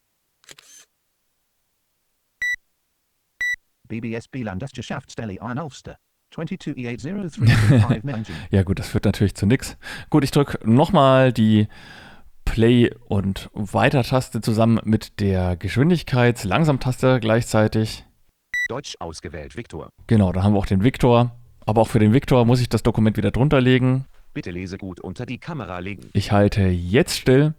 B B S B Landesgeschäftsstelle in Ulster. zweiundzwanzig E acht null drei fünf München. Ja gut, das führt natürlich zu nix. Gut, ich drücke nochmal die Play- und Weiter-Taste zusammen mit der Geschwindigkeits-Langsam-Taste gleichzeitig. Deutsch ausgewählt, Viktor. Genau, da haben wir auch den Viktor. Aber auch für den Viktor muss ich das Dokument wieder drunter legen. Bitte lese gut unter die Kamera legen. Ich halte jetzt still.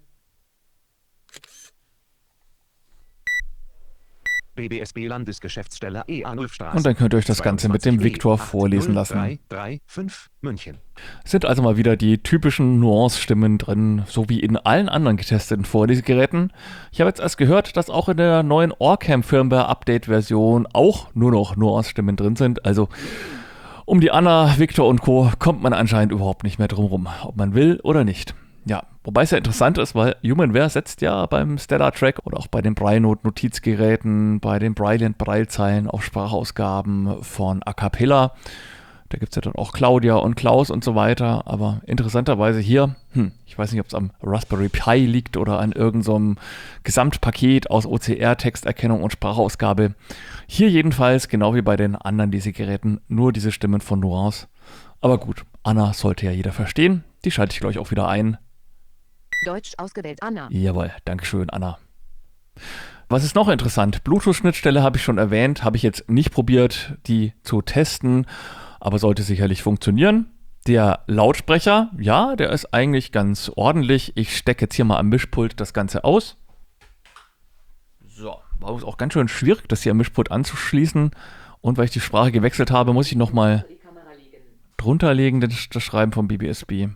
B B S B Landesgeschäftsstelle E A null Straße. Und dann könnt ihr euch das Ganze mit dem Viktor vorlesen lassen. drei drei fünf München. Es sind also mal wieder die typischen Nuance-Stimmen drin, so wie in allen anderen getesteten Vorlesegeräten. Ich habe jetzt erst gehört, dass auch in der neuen Orcam Firmware Update-Version auch nur noch Nuance-Stimmen drin sind. Also um die Anna, Viktor und Co. kommt man anscheinend überhaupt nicht mehr drum rum, ob man will oder nicht. Ja, wobei es ja interessant ist, weil HumanWare setzt ja beim Stellar Track oder auch bei den Braille-Note Notizgeräten, bei den Brilliant Braille-Zeilen auf Sprachausgaben von A Cappella. Da gibt es ja dann auch Claudia und Klaus und so weiter. Aber interessanterweise hier, hm, ich weiß nicht, ob es am Raspberry Pi liegt oder an irgendeinem so Gesamtpaket aus O C R, Texterkennung und Sprachausgabe. Hier jedenfalls, genau wie bei den anderen Lesegeräten, nur diese Stimmen von Nuance. Aber gut, Anna sollte ja jeder verstehen. Die schalte ich gleich auch wieder ein. Deutsch ausgewählt, Anna. Jawohl, Dankeschön, Anna. Was ist noch interessant? Bluetooth-Schnittstelle habe ich schon erwähnt, habe ich jetzt nicht probiert, die zu testen, aber sollte sicherlich funktionieren. Der Lautsprecher, ja, der ist eigentlich ganz ordentlich. Ich stecke jetzt hier mal am Mischpult das Ganze aus. So, war auch ganz schön schwierig, das hier am Mischpult anzuschließen. Und weil ich die Sprache gewechselt habe, muss ich nochmal drunter legen, das, das Schreiben vom B B S B.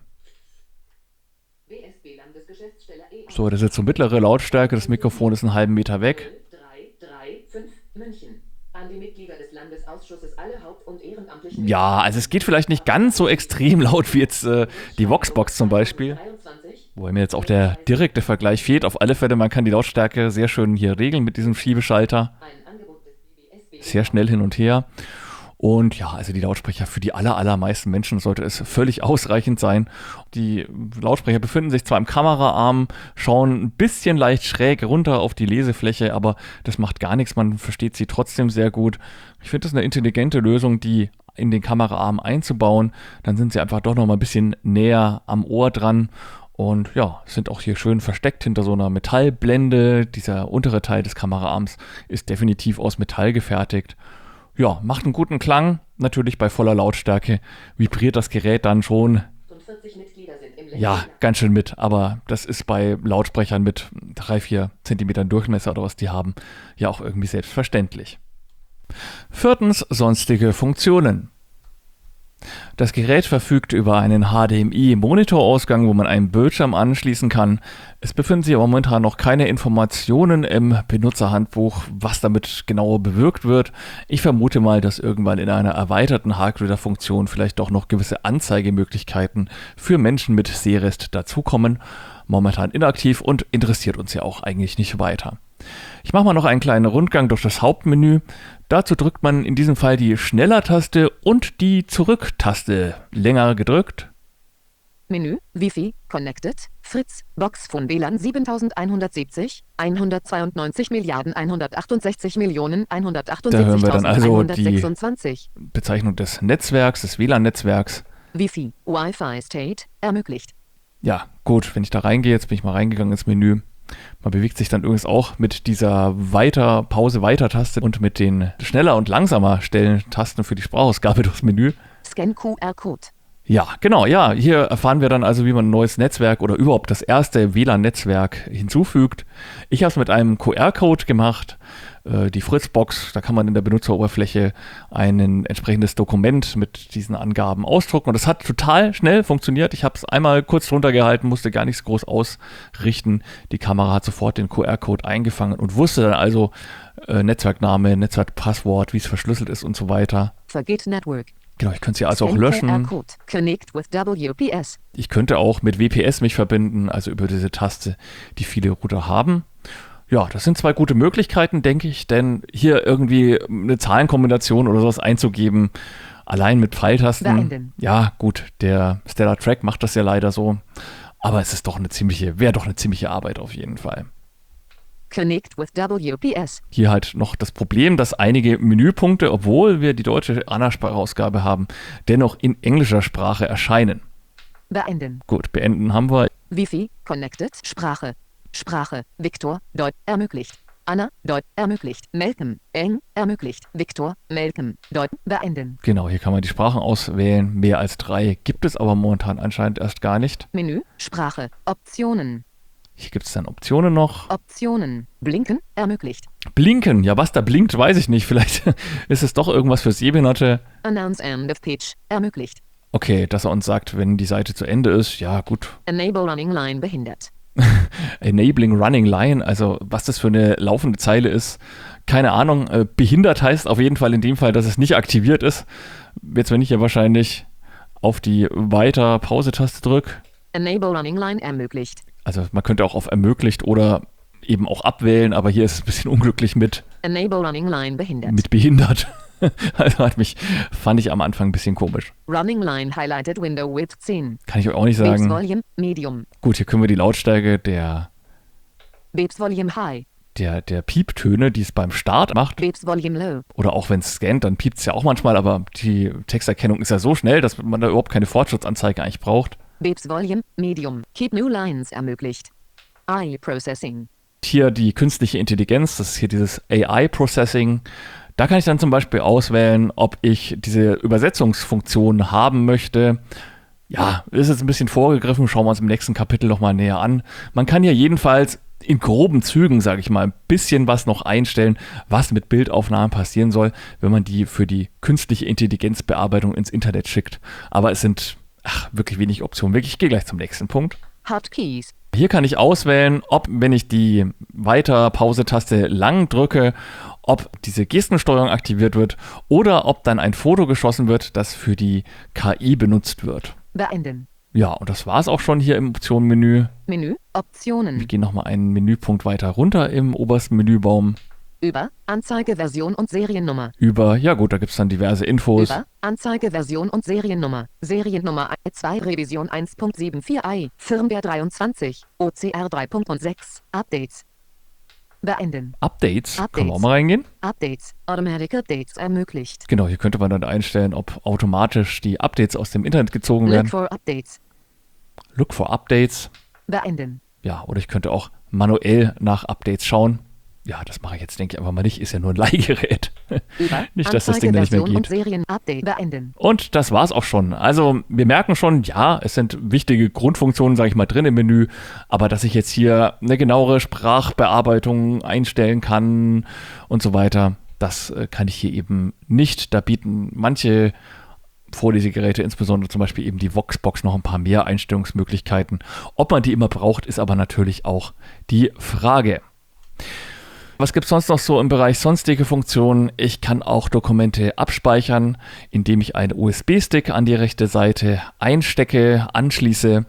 So, das ist jetzt so mittlere Lautstärke, das Mikrofon ist einen halben Meter weg. Ja, also es geht vielleicht nicht ganz so extrem laut wie jetzt äh, die Voxbox zum Beispiel. Wobei mir jetzt auch der direkte Vergleich fehlt. Auf alle Fälle, man kann die Lautstärke sehr schön hier regeln mit diesem Schiebeschalter. Sehr schnell hin und her. Und ja, also die Lautsprecher für die aller, allermeisten Menschen sollte es völlig ausreichend sein. Die Lautsprecher befinden sich zwar im Kameraarm, schauen ein bisschen leicht schräg runter auf die Lesefläche, aber das macht gar nichts, man versteht sie trotzdem sehr gut. Ich finde das eine intelligente Lösung, die in den Kameraarm einzubauen. Dann sind sie einfach doch noch mal ein bisschen näher am Ohr dran. Und ja, sind auch hier schön versteckt hinter so einer Metallblende. Dieser untere Teil des Kameraarms ist definitiv aus Metall gefertigt. Ja, macht einen guten Klang. Natürlich bei voller Lautstärke vibriert das Gerät dann schon. Ja, ganz schön mit. Aber das ist bei Lautsprechern mit drei, vier Zentimetern Durchmesser oder was die haben, ja auch irgendwie selbstverständlich. Viertens, sonstige Funktionen. Das Gerät verfügt über einen H D M I-Monitorausgang, wo man einen Bildschirm anschließen kann. Es befinden sich aber momentan noch keine Informationen im Benutzerhandbuch, was damit genau bewirkt wird. Ich vermute mal, dass irgendwann in einer erweiterten Hardreader-Funktion vielleicht doch noch gewisse Anzeigemöglichkeiten für Menschen mit Sehrest dazukommen. Momentan inaktiv und interessiert uns ja auch eigentlich nicht weiter. Ich mache mal noch einen kleinen Rundgang durch das Hauptmenü. Dazu drückt man in diesem Fall die Schneller-Taste und die Zurück-Taste. Länger gedrückt. Menü, Wi-Fi, Connected, Fritz, Box von W L A N siebentausendeinhundertsiebzig, hundertzweiundneunzig Milliarden hundertachtundsechzig Millionen Da hören wir dann also die hundertsechsundzwanzig. Bezeichnung des Netzwerks, des W L A N-Netzwerks. Wi-Fi, Wi-Fi State, ermöglicht. Ja, gut, wenn ich da reingehe, jetzt bin ich mal reingegangen ins Menü. Man bewegt sich dann übrigens auch mit dieser Weiter, Pause-Weiter-Taste und mit den schneller und langsamer Stellen-Tasten für die Sprachausgabe durchs Menü. Scan Q R-Code. Ja, genau, ja. Hier erfahren wir dann also, wie man ein neues Netzwerk oder überhaupt das erste W L A N-Netzwerk hinzufügt. Ich habe es mit einem Q R-Code gemacht. Äh, die Fritzbox, da kann man in der Benutzeroberfläche ein entsprechendes Dokument mit diesen Angaben ausdrucken. Und das hat total schnell funktioniert. Ich habe es einmal kurz drunter gehalten, musste gar nichts groß ausrichten. Die Kamera hat sofort den Q R-Code eingefangen und wusste dann also äh, Netzwerkname, Netzwerkpasswort, wie es verschlüsselt ist und so weiter. Forget Network. Genau, ich könnte sie also auch löschen. Connect with W P S. Ich könnte auch mit W P S mich verbinden, also über diese Taste, die viele Router haben. Ja, das sind zwei gute Möglichkeiten, denke ich, denn hier irgendwie eine Zahlenkombination oder sowas einzugeben, allein mit Pfeiltasten. Beenden. Ja, gut, der Stellar Track macht das ja leider so, aber es ist doch eine ziemliche, wäre doch eine ziemliche Arbeit auf jeden Fall. Connect with W P S. Hier halt noch das Problem, dass einige Menüpunkte, obwohl wir die deutsche A N A-Sprachausgabe haben, dennoch in englischer Sprache erscheinen. Beenden. Gut, beenden haben wir. Wifi, Connected, Sprache. Sprache, Victor, Deut, ermöglicht. Anna, Deut, ermöglicht. Malcolm, Eng, ermöglicht. Victor, Malcolm, Deut, beenden. Genau, hier kann man die Sprachen auswählen. Mehr als drei gibt es aber momentan anscheinend erst gar nicht. Menü, Sprache, Optionen. Hier gibt es dann Optionen noch. Optionen, Blinken, ermöglicht. Blinken, ja, was da blinkt, weiß ich nicht. Vielleicht ist es doch irgendwas für Sehbehinderte. Announce End of Page, ermöglicht. Okay, dass er uns sagt, wenn die Seite zu Ende ist, ja gut. Enable Running Line behindert. Enabling Running Line, also was das für eine laufende Zeile ist, keine Ahnung. Äh, behindert heißt auf jeden Fall in dem Fall, dass es nicht aktiviert ist. Jetzt, wenn ich hier wahrscheinlich auf die Weiter-Pause-Taste drücke. Enable Running Line ermöglicht. Also man könnte auch auf ermöglicht oder eben auch abwählen, aber hier ist es ein bisschen unglücklich mit, Enable Running Line behindert. mit behindert. Also hat mich, fand ich am Anfang ein bisschen komisch. Running Line highlighted Window Width zehn. Kann ich euch auch nicht Babes sagen. Volume Medium. Gut, hier können wir die Lautstärke der, Babes Volume High. der, der Pieptöne, die es beim Start macht, Babes Volume Low. oder auch wenn es scannt, dann piept es ja auch manchmal, aber die Texterkennung ist ja so schnell, dass man da überhaupt keine Fortschrittsanzeige eigentlich braucht. Babes Volume Medium. Keep New Lines ermöglicht. Eye Processing. Hier die künstliche Intelligenz, das ist hier dieses A I-Processing. Da kann ich dann zum Beispiel auswählen, ob ich diese Übersetzungsfunktion haben möchte. Ja, ist jetzt ein bisschen vorgegriffen, schauen wir uns im nächsten Kapitel nochmal näher an. Man kann hier jedenfalls in groben Zügen, sage ich mal, ein bisschen was noch einstellen, was mit Bildaufnahmen passieren soll, wenn man die für die künstliche Intelligenzbearbeitung ins Internet schickt. Aber es sind ach, wirklich wenig Optionen. Wirklich, ich gehe gleich zum nächsten Punkt. Hotkeys. Hier kann ich auswählen, ob, wenn ich die Weiter-Pause-Taste lang drücke, ob diese Gestensteuerung aktiviert wird oder ob dann ein Foto geschossen wird, das für die K I benutzt wird. Beenden. Ja, und das war es auch schon hier im Optionenmenü. Menü. Optionen. Wir gehen nochmal einen Menüpunkt weiter runter im obersten Menübaum. Über. Anzeige Version und Seriennummer. Über, ja gut, da gibt es dann diverse Infos. Über. Anzeige Version und Seriennummer. Seriennummer zwei Revision eins Punkt sieben vier i. Firmware dreiundzwanzig. O C R drei Punkt sechs. Updates. Beenden. Updates, Updates. können wir auch mal reingehen. Updates. Automatic Updates ermöglicht. Genau, hier könnte man dann einstellen, ob automatisch die Updates aus dem Internet gezogen Look werden. for Updates. Look for Updates. Beenden. Ja, oder ich könnte auch manuell nach Updates schauen. Ja, das mache ich jetzt, denke ich, einfach mal nicht. Ist ja nur ein Leihgerät. Über. Nicht, dass das Ding da nicht mehr Version und geht. Serien-Update beenden. Und das war's auch schon. Also wir merken schon, ja, es sind wichtige Grundfunktionen, sage ich mal, drin im Menü. Aber dass ich jetzt hier eine genauere Sprachbearbeitung einstellen kann und so weiter, das äh, kann ich hier eben nicht. Da bieten manche Vorlesegeräte, insbesondere zum Beispiel eben die Voxbox, noch ein paar mehr Einstellungsmöglichkeiten. Ob man die immer braucht, ist aber natürlich auch die Frage. Was gibt es sonst noch so im Bereich sonstige Funktionen? Ich kann auch Dokumente abspeichern, indem ich einen U S B-Stick an die rechte Seite einstecke, anschließe.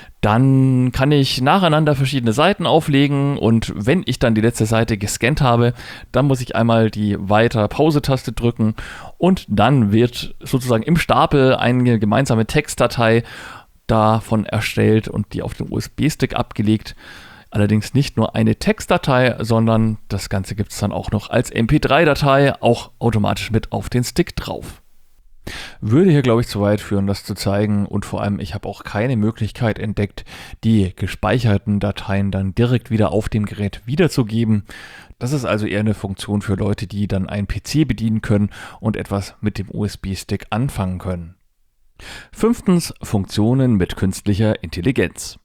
Dann kann ich nacheinander verschiedene Seiten auflegen und wenn ich dann die letzte Seite gescannt habe, dann muss ich einmal die Weiter-Pause-Taste drücken und dann wird sozusagen im Stapel eine gemeinsame Textdatei davon erstellt und die auf den U S B-Stick abgelegt. Allerdings nicht nur eine Textdatei, sondern das Ganze gibt es dann auch noch als M P drei Datei, auch automatisch mit auf den Stick drauf. Würde hier, glaube ich, zu weit führen, das zu zeigen und vor allem, ich habe auch keine Möglichkeit entdeckt, die gespeicherten Dateien dann direkt wieder auf dem Gerät wiederzugeben. Das ist also eher eine Funktion für Leute, die dann einen P C bedienen können und etwas mit dem U S B-Stick anfangen können. Fünftens, Funktionen mit künstlicher Intelligenz.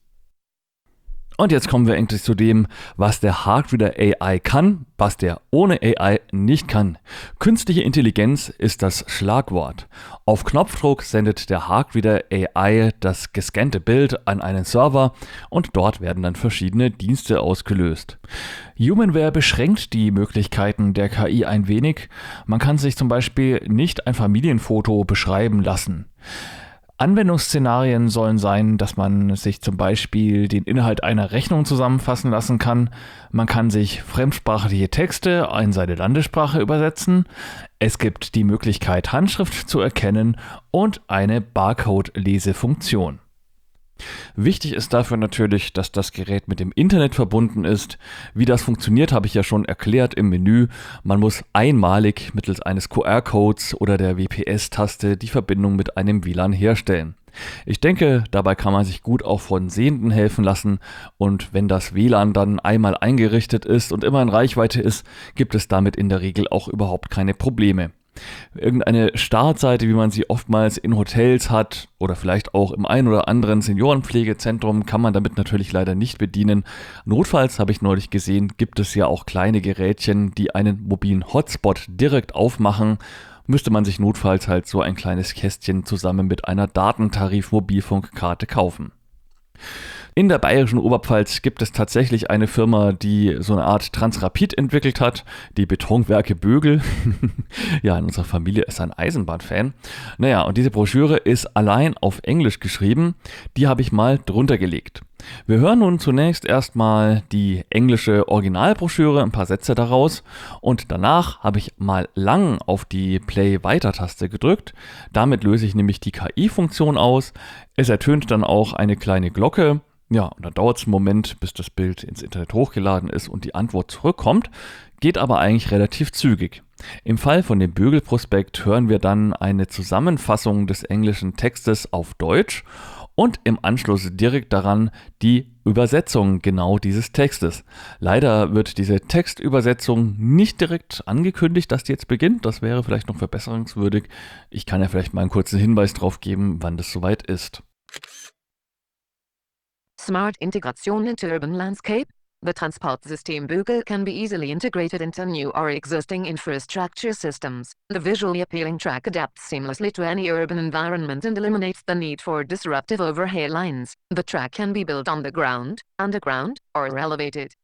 Und jetzt kommen wir endlich zu dem, was der Heartreader A I kann, was der ohne A I nicht kann. Künstliche Intelligenz ist das Schlagwort. Auf Knopfdruck sendet der Heartreader A I das gescannte Bild an einen Server und dort werden dann verschiedene Dienste ausgelöst. Humanware beschränkt die Möglichkeiten der K I ein wenig. Man kann sich zum Beispiel nicht ein Familienfoto beschreiben lassen. Anwendungsszenarien sollen sein, dass man sich zum Beispiel den Inhalt einer Rechnung zusammenfassen lassen kann. Man kann sich fremdsprachliche Texte in seine Landessprache übersetzen. Es gibt die Möglichkeit, Handschrift zu erkennen und eine Barcode-Lesefunktion. Wichtig ist dafür natürlich, dass das Gerät mit dem Internet verbunden ist. Wie das funktioniert, habe ich ja schon erklärt im Menü. Man muss einmalig mittels eines Q R-Codes oder der W P S-Taste die Verbindung mit einem W L A N herstellen. Ich denke, dabei kann man sich gut auch von Sehenden helfen lassen, und wenn das W L A N dann einmal eingerichtet ist und immer in Reichweite ist, gibt es damit in der Regel auch überhaupt keine Probleme. Irgendeine Startseite, wie man sie oftmals in Hotels hat oder vielleicht auch im ein oder anderen Seniorenpflegezentrum, kann man damit natürlich leider nicht bedienen. Notfalls, habe ich neulich gesehen, gibt es ja auch kleine Gerätchen, die einen mobilen Hotspot direkt aufmachen. Müsste man sich notfalls halt so ein kleines Kästchen zusammen mit einer Datentarif-Mobilfunkkarte kaufen. In der bayerischen Oberpfalz gibt es tatsächlich eine Firma, die so eine Art Transrapid entwickelt hat, die Betonwerke Bögel. Ja, in unserer Familie ist ein Eisenbahnfan. Naja, und diese Broschüre ist allein auf Englisch geschrieben. Die habe ich mal drunter gelegt. Wir hören nun zunächst erstmal die englische Originalbroschüre, ein paar Sätze daraus, und danach habe ich mal lang auf die Play-Weiter-Taste gedrückt. Damit löse ich nämlich die K I-Funktion aus. Es ertönt dann auch eine kleine Glocke. Ja, und dann dauert es einen Moment, bis das Bild ins Internet hochgeladen ist und die Antwort zurückkommt, geht aber eigentlich relativ zügig. Im Fall von dem Bögel-Prospekt hören wir dann eine Zusammenfassung des englischen Textes auf Deutsch und im Anschluss direkt daran die Übersetzung genau dieses Textes. Leider wird diese Textübersetzung nicht direkt angekündigt, dass die jetzt beginnt. Das wäre vielleicht noch verbesserungswürdig. Ich kann ja vielleicht mal einen kurzen Hinweis drauf geben, wann das soweit ist. Smart integration into urban landscape. The transport system Bögel can be easily integrated into new or existing infrastructure systems. The visually appealing track adapts seamlessly to any urban environment and eliminates the need for disruptive overhead lines. The track can be built on the ground, underground, or elevated.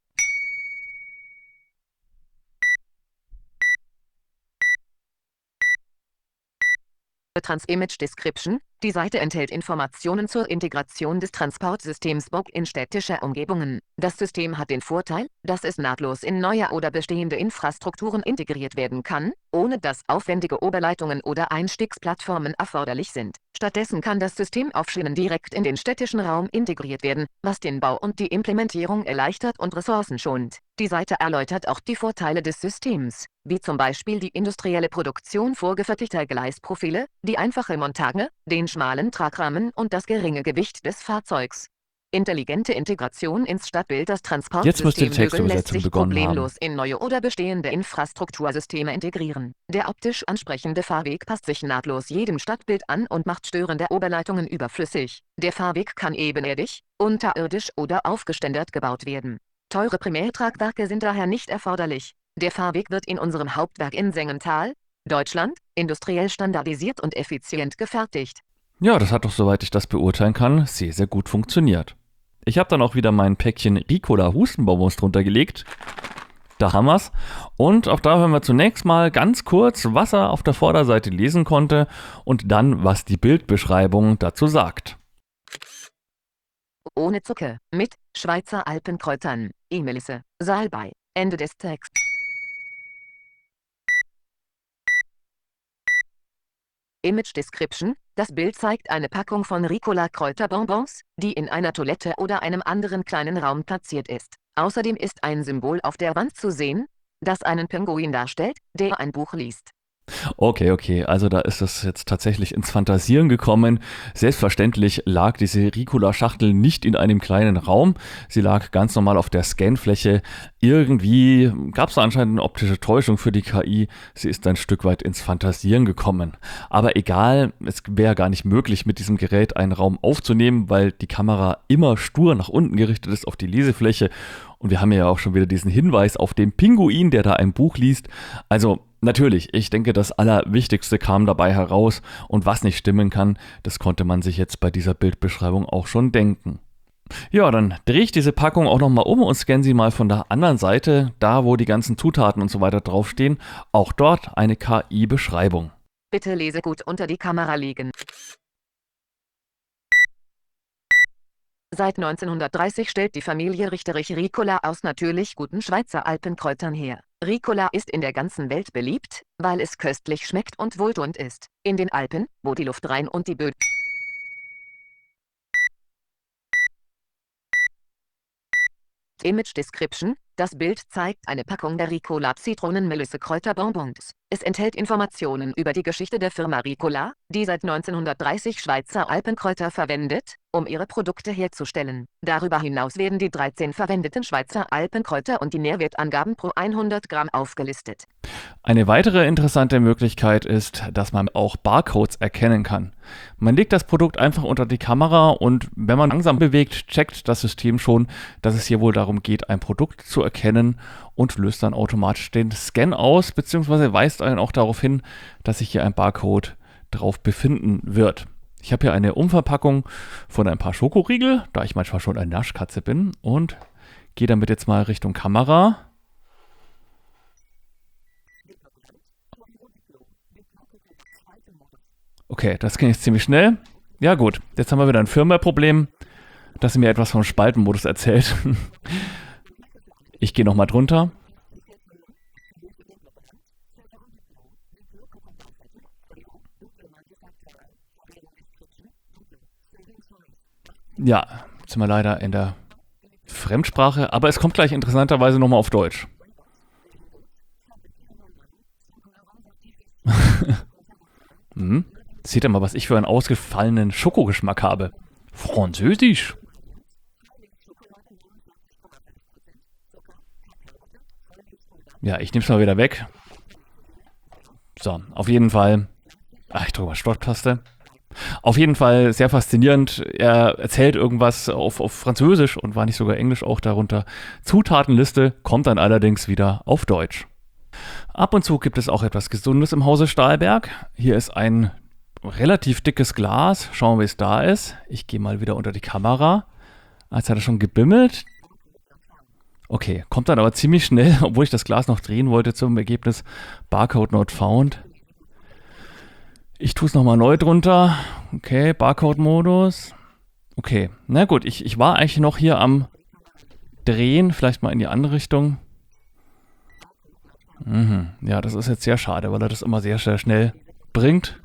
The Trans-Image Description. Die Seite enthält Informationen zur Integration des Transportsystems B O G in städtische Umgebungen. Das System hat den Vorteil, dass es nahtlos in neue oder bestehende Infrastrukturen integriert werden kann, ohne dass aufwendige Oberleitungen oder Einstiegsplattformen erforderlich sind. Stattdessen kann das System auf Schienen direkt in den städtischen Raum integriert werden, was den Bau und die Implementierung erleichtert und Ressourcen schont. Die Seite erläutert auch die Vorteile des Systems, wie zum Beispiel die industrielle Produktion vorgefertigter Gleisprofile, die einfache Montage, den schmalen Tragrahmen und das geringe Gewicht des Fahrzeugs. Intelligente Integration ins Stadtbild. Das Jetzt müsste die Transportsystem Bögel lässt Textübersetzung sich begonnen problemlos haben. in neue oder bestehende Infrastruktursysteme integrieren. Der optisch ansprechende Fahrweg passt sich nahtlos jedem Stadtbild an und macht störende Oberleitungen überflüssig. Der Fahrweg kann ebenerdig, unterirdisch oder aufgeständert gebaut werden. Teure Primärtragwerke sind daher nicht erforderlich. Der Fahrweg wird in unserem Hauptwerk in Sengenthal, Deutschland, industriell standardisiert und effizient gefertigt. Ja, das hat doch, soweit ich das beurteilen kann, sehr, sehr gut funktioniert. Ich habe dann auch wieder mein Päckchen Ricola Hustenbonbons drunter gelegt. Da haben wir's. Und auch da hören wir zunächst mal ganz kurz, was er auf der Vorderseite lesen konnte und dann, was die Bildbeschreibung dazu sagt. Ohne Zucker, mit Schweizer Alpenkräutern, E-Melisse, Salbei. Ende des Texts. Image Description. Das Bild zeigt eine Packung von Ricola Kräuterbonbons, die in einer Toilette oder einem anderen kleinen Raum platziert ist. Außerdem ist ein Symbol auf der Wand zu sehen, das einen Pinguin darstellt, der ein Buch liest. Okay, okay, also da ist es jetzt tatsächlich ins Fantasieren gekommen. Selbstverständlich lag diese Ricola-Schachtel nicht in einem kleinen Raum. Sie lag ganz normal auf der Scanfläche. Irgendwie gab es da anscheinend eine optische Täuschung für die K I. Sie ist ein Stück weit ins Fantasieren gekommen. Aber egal, es wäre gar nicht möglich, mit diesem Gerät einen Raum aufzunehmen, weil die Kamera immer stur nach unten gerichtet ist auf die Lesefläche. Und wir haben ja auch schon wieder diesen Hinweis auf den Pinguin, der da ein Buch liest. Also natürlich, ich denke, das Allerwichtigste kam dabei heraus, und was nicht stimmen kann, das konnte man sich jetzt bei dieser Bildbeschreibung auch schon denken. Ja, dann drehe ich diese Packung auch nochmal um und scanne sie mal von der anderen Seite, da wo die ganzen Zutaten und so weiter draufstehen. Auch dort eine K I-Beschreibung. Bitte lese gut unter die Kamera legen. Seit neunzehnhundertdreißig stellt die Familie Richterich Ricola aus natürlich guten Schweizer Alpenkräutern her. Ricola ist in der ganzen Welt beliebt, weil es köstlich schmeckt und wohltuend ist. In den Alpen, wo die Luft rein und die Böden Image Description: Das Bild zeigt eine Packung der Ricola Zitronen-Melisse-Kräuter-Bonbons. Es enthält Informationen über die Geschichte der Firma Ricola, die seit neunzehnhundertdreißig Schweizer Alpenkräuter verwendet, um ihre Produkte herzustellen. Darüber hinaus werden die dreizehn verwendeten Schweizer Alpenkräuter und die Nährwertangaben pro hundert Gramm aufgelistet. Eine weitere interessante Möglichkeit ist, dass man auch Barcodes erkennen kann. Man legt das Produkt einfach unter die Kamera und wenn man langsam bewegt, checkt das System schon, dass es hier wohl darum geht, ein Produkt zu erkennen und löst dann automatisch den Scan aus, beziehungsweise weist einen auch darauf hin, dass sich hier ein Barcode drauf befinden wird. Ich habe hier eine Umverpackung von ein paar Schokoriegel, da ich manchmal schon eine Naschkatze bin, und gehe damit jetzt mal Richtung Kamera. Okay, das ging jetzt ziemlich schnell. Ja gut, jetzt haben wir wieder ein Firmware-Problem, dass sie mir etwas vom Spaltenmodus erzählt. Ich gehe nochmal drunter. Ja, jetzt sind wir leider in der Fremdsprache, aber es kommt gleich interessanterweise nochmal auf Deutsch. hm. Seht ihr mal, was ich für einen ausgefallenen Schokogeschmack habe. Französisch. Ja, ich nehme es mal wieder weg. So, auf jeden Fall. Ach, ich drücke mal Stopp-Taste. Auf jeden Fall sehr faszinierend. Er erzählt irgendwas auf, auf Französisch und war nicht sogar Englisch auch darunter. Zutatenliste kommt dann allerdings wieder auf Deutsch. Ab und zu gibt es auch etwas Gesundes im Hause Stahlberg. Hier ist ein relativ dickes Glas. Schauen wir, wie es da ist. Ich gehe mal wieder unter die Kamera. Als hat er schon gebimmelt. Okay, kommt dann aber ziemlich schnell, obwohl ich das Glas noch drehen wollte, zum Ergebnis Barcode not found. Ich tue es nochmal neu drunter. Okay, Barcode-Modus. Okay, na gut, ich, ich war eigentlich noch hier am Drehen, vielleicht mal in die andere Richtung. Mhm. Ja, das ist jetzt sehr schade, weil er das immer sehr, sehr schnell bringt.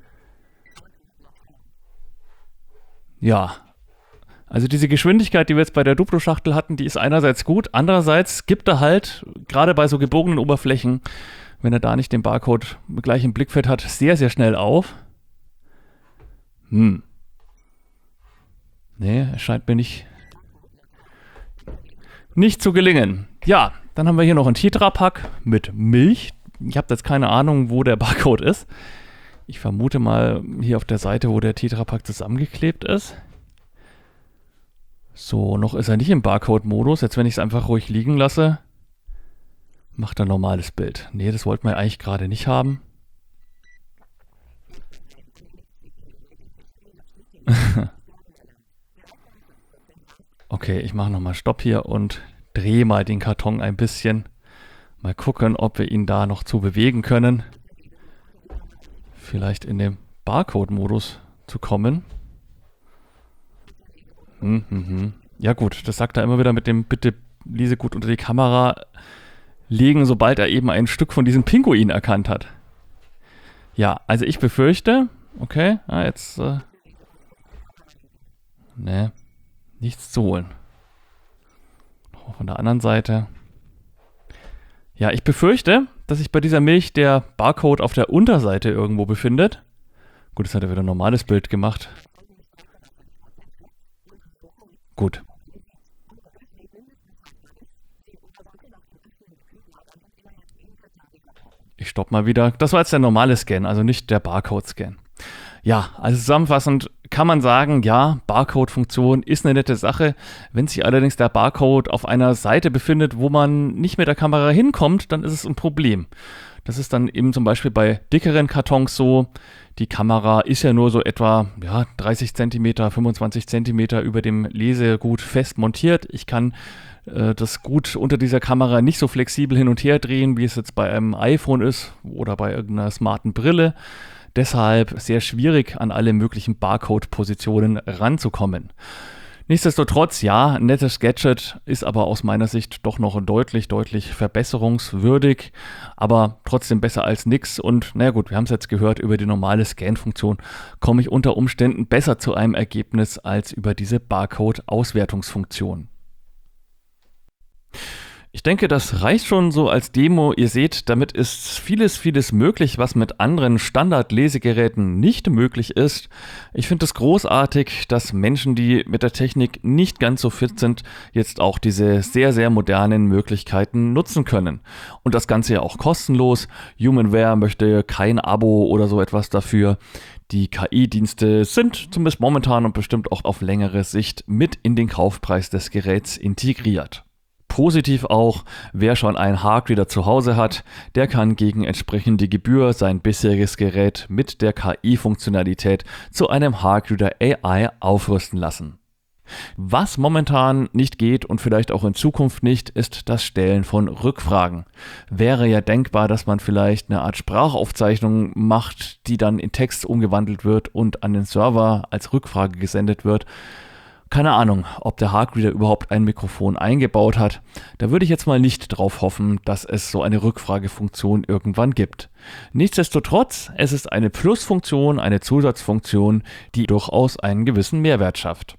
Ja, also diese Geschwindigkeit, die wir jetzt bei der Duplo-Schachtel hatten, die ist einerseits gut, andererseits gibt er halt, gerade bei so gebogenen Oberflächen, wenn er da nicht den Barcode gleich im Blickfeld hat, sehr, sehr schnell auf. Hm. Nee, es scheint mir nicht, nicht zu gelingen. Ja, dann haben wir hier noch einen Tetra-Pack mit Milch. Ich habe jetzt keine Ahnung, wo der Barcode ist. Ich vermute mal hier auf der Seite, wo der Tetra-Pack zusammengeklebt ist. So, noch ist er nicht im Barcode-Modus. Jetzt, wenn ich es einfach ruhig liegen lasse, macht er ein normales Bild. Nee, das wollten wir eigentlich gerade nicht haben. Okay, ich mache nochmal Stopp hier und drehe mal den Karton ein bisschen. Mal gucken, ob wir ihn da noch zu bewegen können. Vielleicht in den Barcode-Modus zu kommen. Hm, hm, hm. Ja gut, das sagt er immer wieder mit dem bitte Lise gut unter die Kamera legen, sobald er eben ein Stück von diesem Pinguin erkannt hat. Ja, also ich befürchte, okay, ah, jetzt, äh, ne, nichts zu holen. Von der anderen Seite. Ja, ich befürchte, dass sich bei dieser Milch der Barcode auf der Unterseite irgendwo befindet. Gut, jetzt hat er wieder ein normales Bild gemacht. Gut. Ich stoppe mal wieder. Das war jetzt der normale Scan, also nicht der Barcode-Scan. Ja, also zusammenfassend kann man sagen, ja, Barcode-Funktion ist eine nette Sache. Wenn sich allerdings der Barcode auf einer Seite befindet, wo man nicht mit der Kamera hinkommt, dann ist es ein Problem. Das ist dann eben zum Beispiel bei dickeren Kartons so. Die Kamera ist ja nur so etwa ja, dreißig Zentimeter, fünfundzwanzig Zentimeter über dem Lesegut fest montiert. Ich kann äh, das Gut unter dieser Kamera nicht so flexibel hin und her drehen, wie es jetzt bei einem iPhone ist oder bei irgendeiner smarten Brille. Deshalb sehr schwierig, an alle möglichen Barcode-Positionen ranzukommen. Nichtsdestotrotz, ja, ein nettes Gadget, ist aber aus meiner Sicht doch noch deutlich, deutlich verbesserungswürdig, aber trotzdem besser als nix. Und naja gut, wir haben es jetzt gehört, über die normale Scan-Funktion komme ich unter Umständen besser zu einem Ergebnis als über diese Barcode-Auswertungsfunktion. Ich denke, das reicht schon so als Demo. Ihr seht, damit ist vieles, vieles möglich, was mit anderen Standard-Lesegeräten nicht möglich ist. Ich finde es großartig, dass Menschen, die mit der Technik nicht ganz so fit sind, jetzt auch diese sehr, sehr modernen Möglichkeiten nutzen können. Und das Ganze ja auch kostenlos. Humanware möchte kein Abo oder so etwas dafür. Die K I-Dienste sind zumindest momentan und bestimmt auch auf längere Sicht mit in den Kaufpreis des Geräts integriert. Positiv auch, wer schon einen Haarreader zu Hause hat, der kann gegen entsprechende Gebühr sein bisheriges Gerät mit der K I-Funktionalität zu einem Haarreader A I aufrüsten lassen. Was momentan nicht geht und vielleicht auch in Zukunft nicht, ist das Stellen von Rückfragen. Wäre ja denkbar, dass man vielleicht eine Art Sprachaufzeichnung macht, die dann in Text umgewandelt wird und an den Server als Rückfrage gesendet wird. Keine Ahnung, ob der Haarreader überhaupt ein Mikrofon eingebaut hat. Da würde ich jetzt mal nicht drauf hoffen, dass es so eine Rückfragefunktion irgendwann gibt. Nichtsdestotrotz, es ist eine Plusfunktion, eine Zusatzfunktion, die durchaus einen gewissen Mehrwert schafft.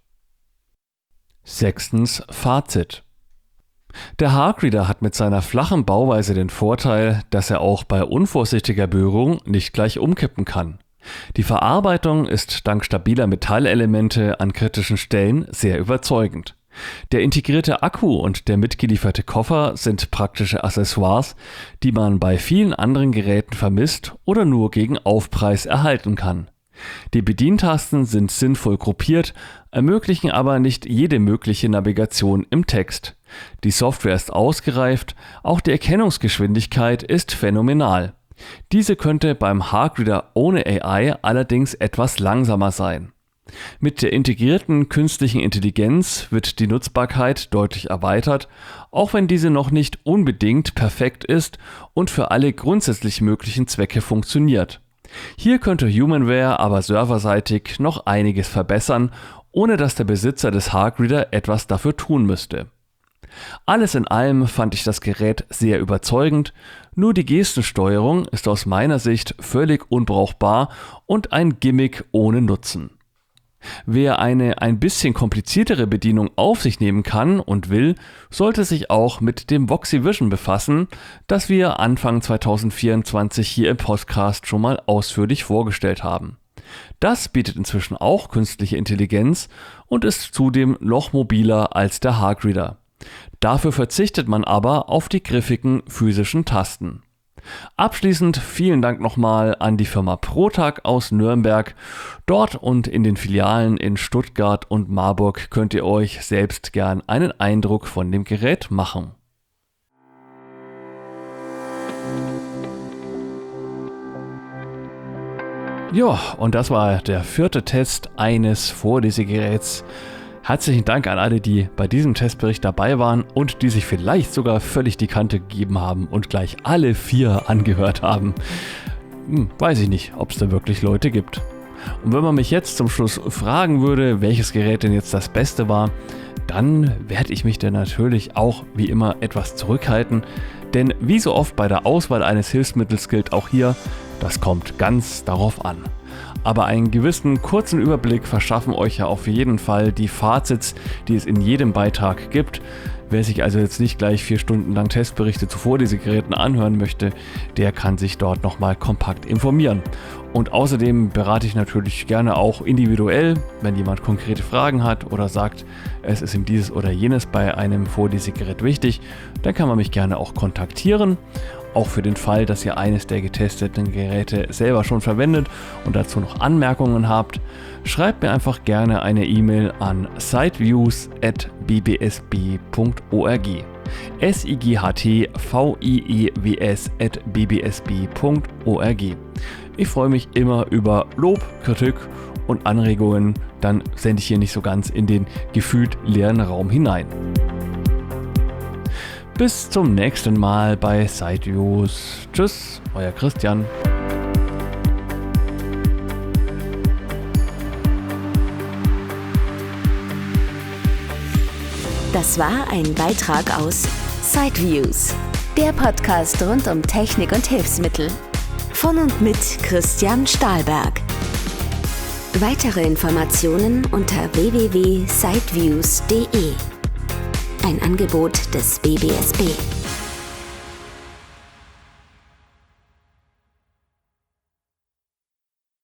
Sechstens, Fazit. Der Haarreader hat mit seiner flachen Bauweise den Vorteil, dass er auch bei unvorsichtiger Berührung nicht gleich umkippen kann. Die Verarbeitung ist dank stabiler Metallelemente an kritischen Stellen sehr überzeugend. Der integrierte Akku und der mitgelieferte Koffer sind praktische Accessoires, die man bei vielen anderen Geräten vermisst oder nur gegen Aufpreis erhalten kann. Die Bedientasten sind sinnvoll gruppiert, ermöglichen aber nicht jede mögliche Navigation im Text. Die Software ist ausgereift, auch die Erkennungsgeschwindigkeit ist phänomenal. Diese könnte beim Haarreader ohne A I allerdings etwas langsamer sein. Mit der integrierten künstlichen Intelligenz wird die Nutzbarkeit deutlich erweitert, auch wenn diese noch nicht unbedingt perfekt ist und für alle grundsätzlich möglichen Zwecke funktioniert. Hier könnte Humanware aber serverseitig noch einiges verbessern, ohne dass der Besitzer des Haarreader etwas dafür tun müsste. Alles in allem fand ich das Gerät sehr überzeugend, nur die Gestensteuerung ist aus meiner Sicht völlig unbrauchbar und ein Gimmick ohne Nutzen. Wer eine ein bisschen kompliziertere Bedienung auf sich nehmen kann und will, sollte sich auch mit dem Voxy Vision befassen, das wir Anfang zwanzig vierundzwanzig hier im Podcast schon mal ausführlich vorgestellt haben. Das bietet inzwischen auch künstliche Intelligenz und ist zudem noch mobiler als der Haarreader. Dafür verzichtet man aber auf die griffigen physischen Tasten. Abschließend vielen Dank nochmal an die Firma Protag aus Nürnberg. Dort und in den Filialen in Stuttgart und Marburg könnt ihr euch selbst gern einen Eindruck von dem Gerät machen. Ja, und das war der vierte Test eines Vorlesegeräts. Herzlichen Dank an alle, die bei diesem Testbericht dabei waren und die sich vielleicht sogar völlig die Kante gegeben haben und gleich alle vier angehört haben. Hm, weiß ich nicht, ob es da wirklich Leute gibt. Und wenn man mich jetzt zum Schluss fragen würde, welches Gerät denn jetzt das Beste war, dann werde ich mich dann natürlich auch wie immer etwas zurückhalten. Denn wie so oft bei der Auswahl eines Hilfsmittels gilt auch hier, das kommt ganz darauf an. Aber einen gewissen kurzen Überblick verschaffen euch ja auf jeden Fall die Fazits, die es in jedem Beitrag gibt. Wer sich also jetzt nicht gleich vier Stunden lang Testberichte zu Vorlesegeräten anhören möchte, der kann sich dort nochmal kompakt informieren. Und außerdem berate ich natürlich gerne auch individuell, wenn jemand konkrete Fragen hat oder sagt, es ist ihm dieses oder jenes bei einem Vorlesegerät wichtig, dann kann man mich gerne auch kontaktieren. Auch für den Fall, dass ihr eines der getesteten Geräte selber schon verwendet und dazu noch Anmerkungen habt, schreibt mir einfach gerne eine E-Mail an siteviews at b b s b punkt org. S I G H T V I E W S at b b s b punkt org. Ich freue mich immer über Lob, Kritik und Anregungen, dann sende ich hier nicht so ganz in den gefühlt leeren Raum hinein. Bis zum nächsten Mal bei Siteviews. Tschüss, euer Christian. Das war ein Beitrag aus Sideviews, der Podcast rund um Technik und Hilfsmittel. Von und mit Christian Stahlberg. Weitere Informationen unter w w w punkt sideviews punkt d e. Ein Angebot des B B S B.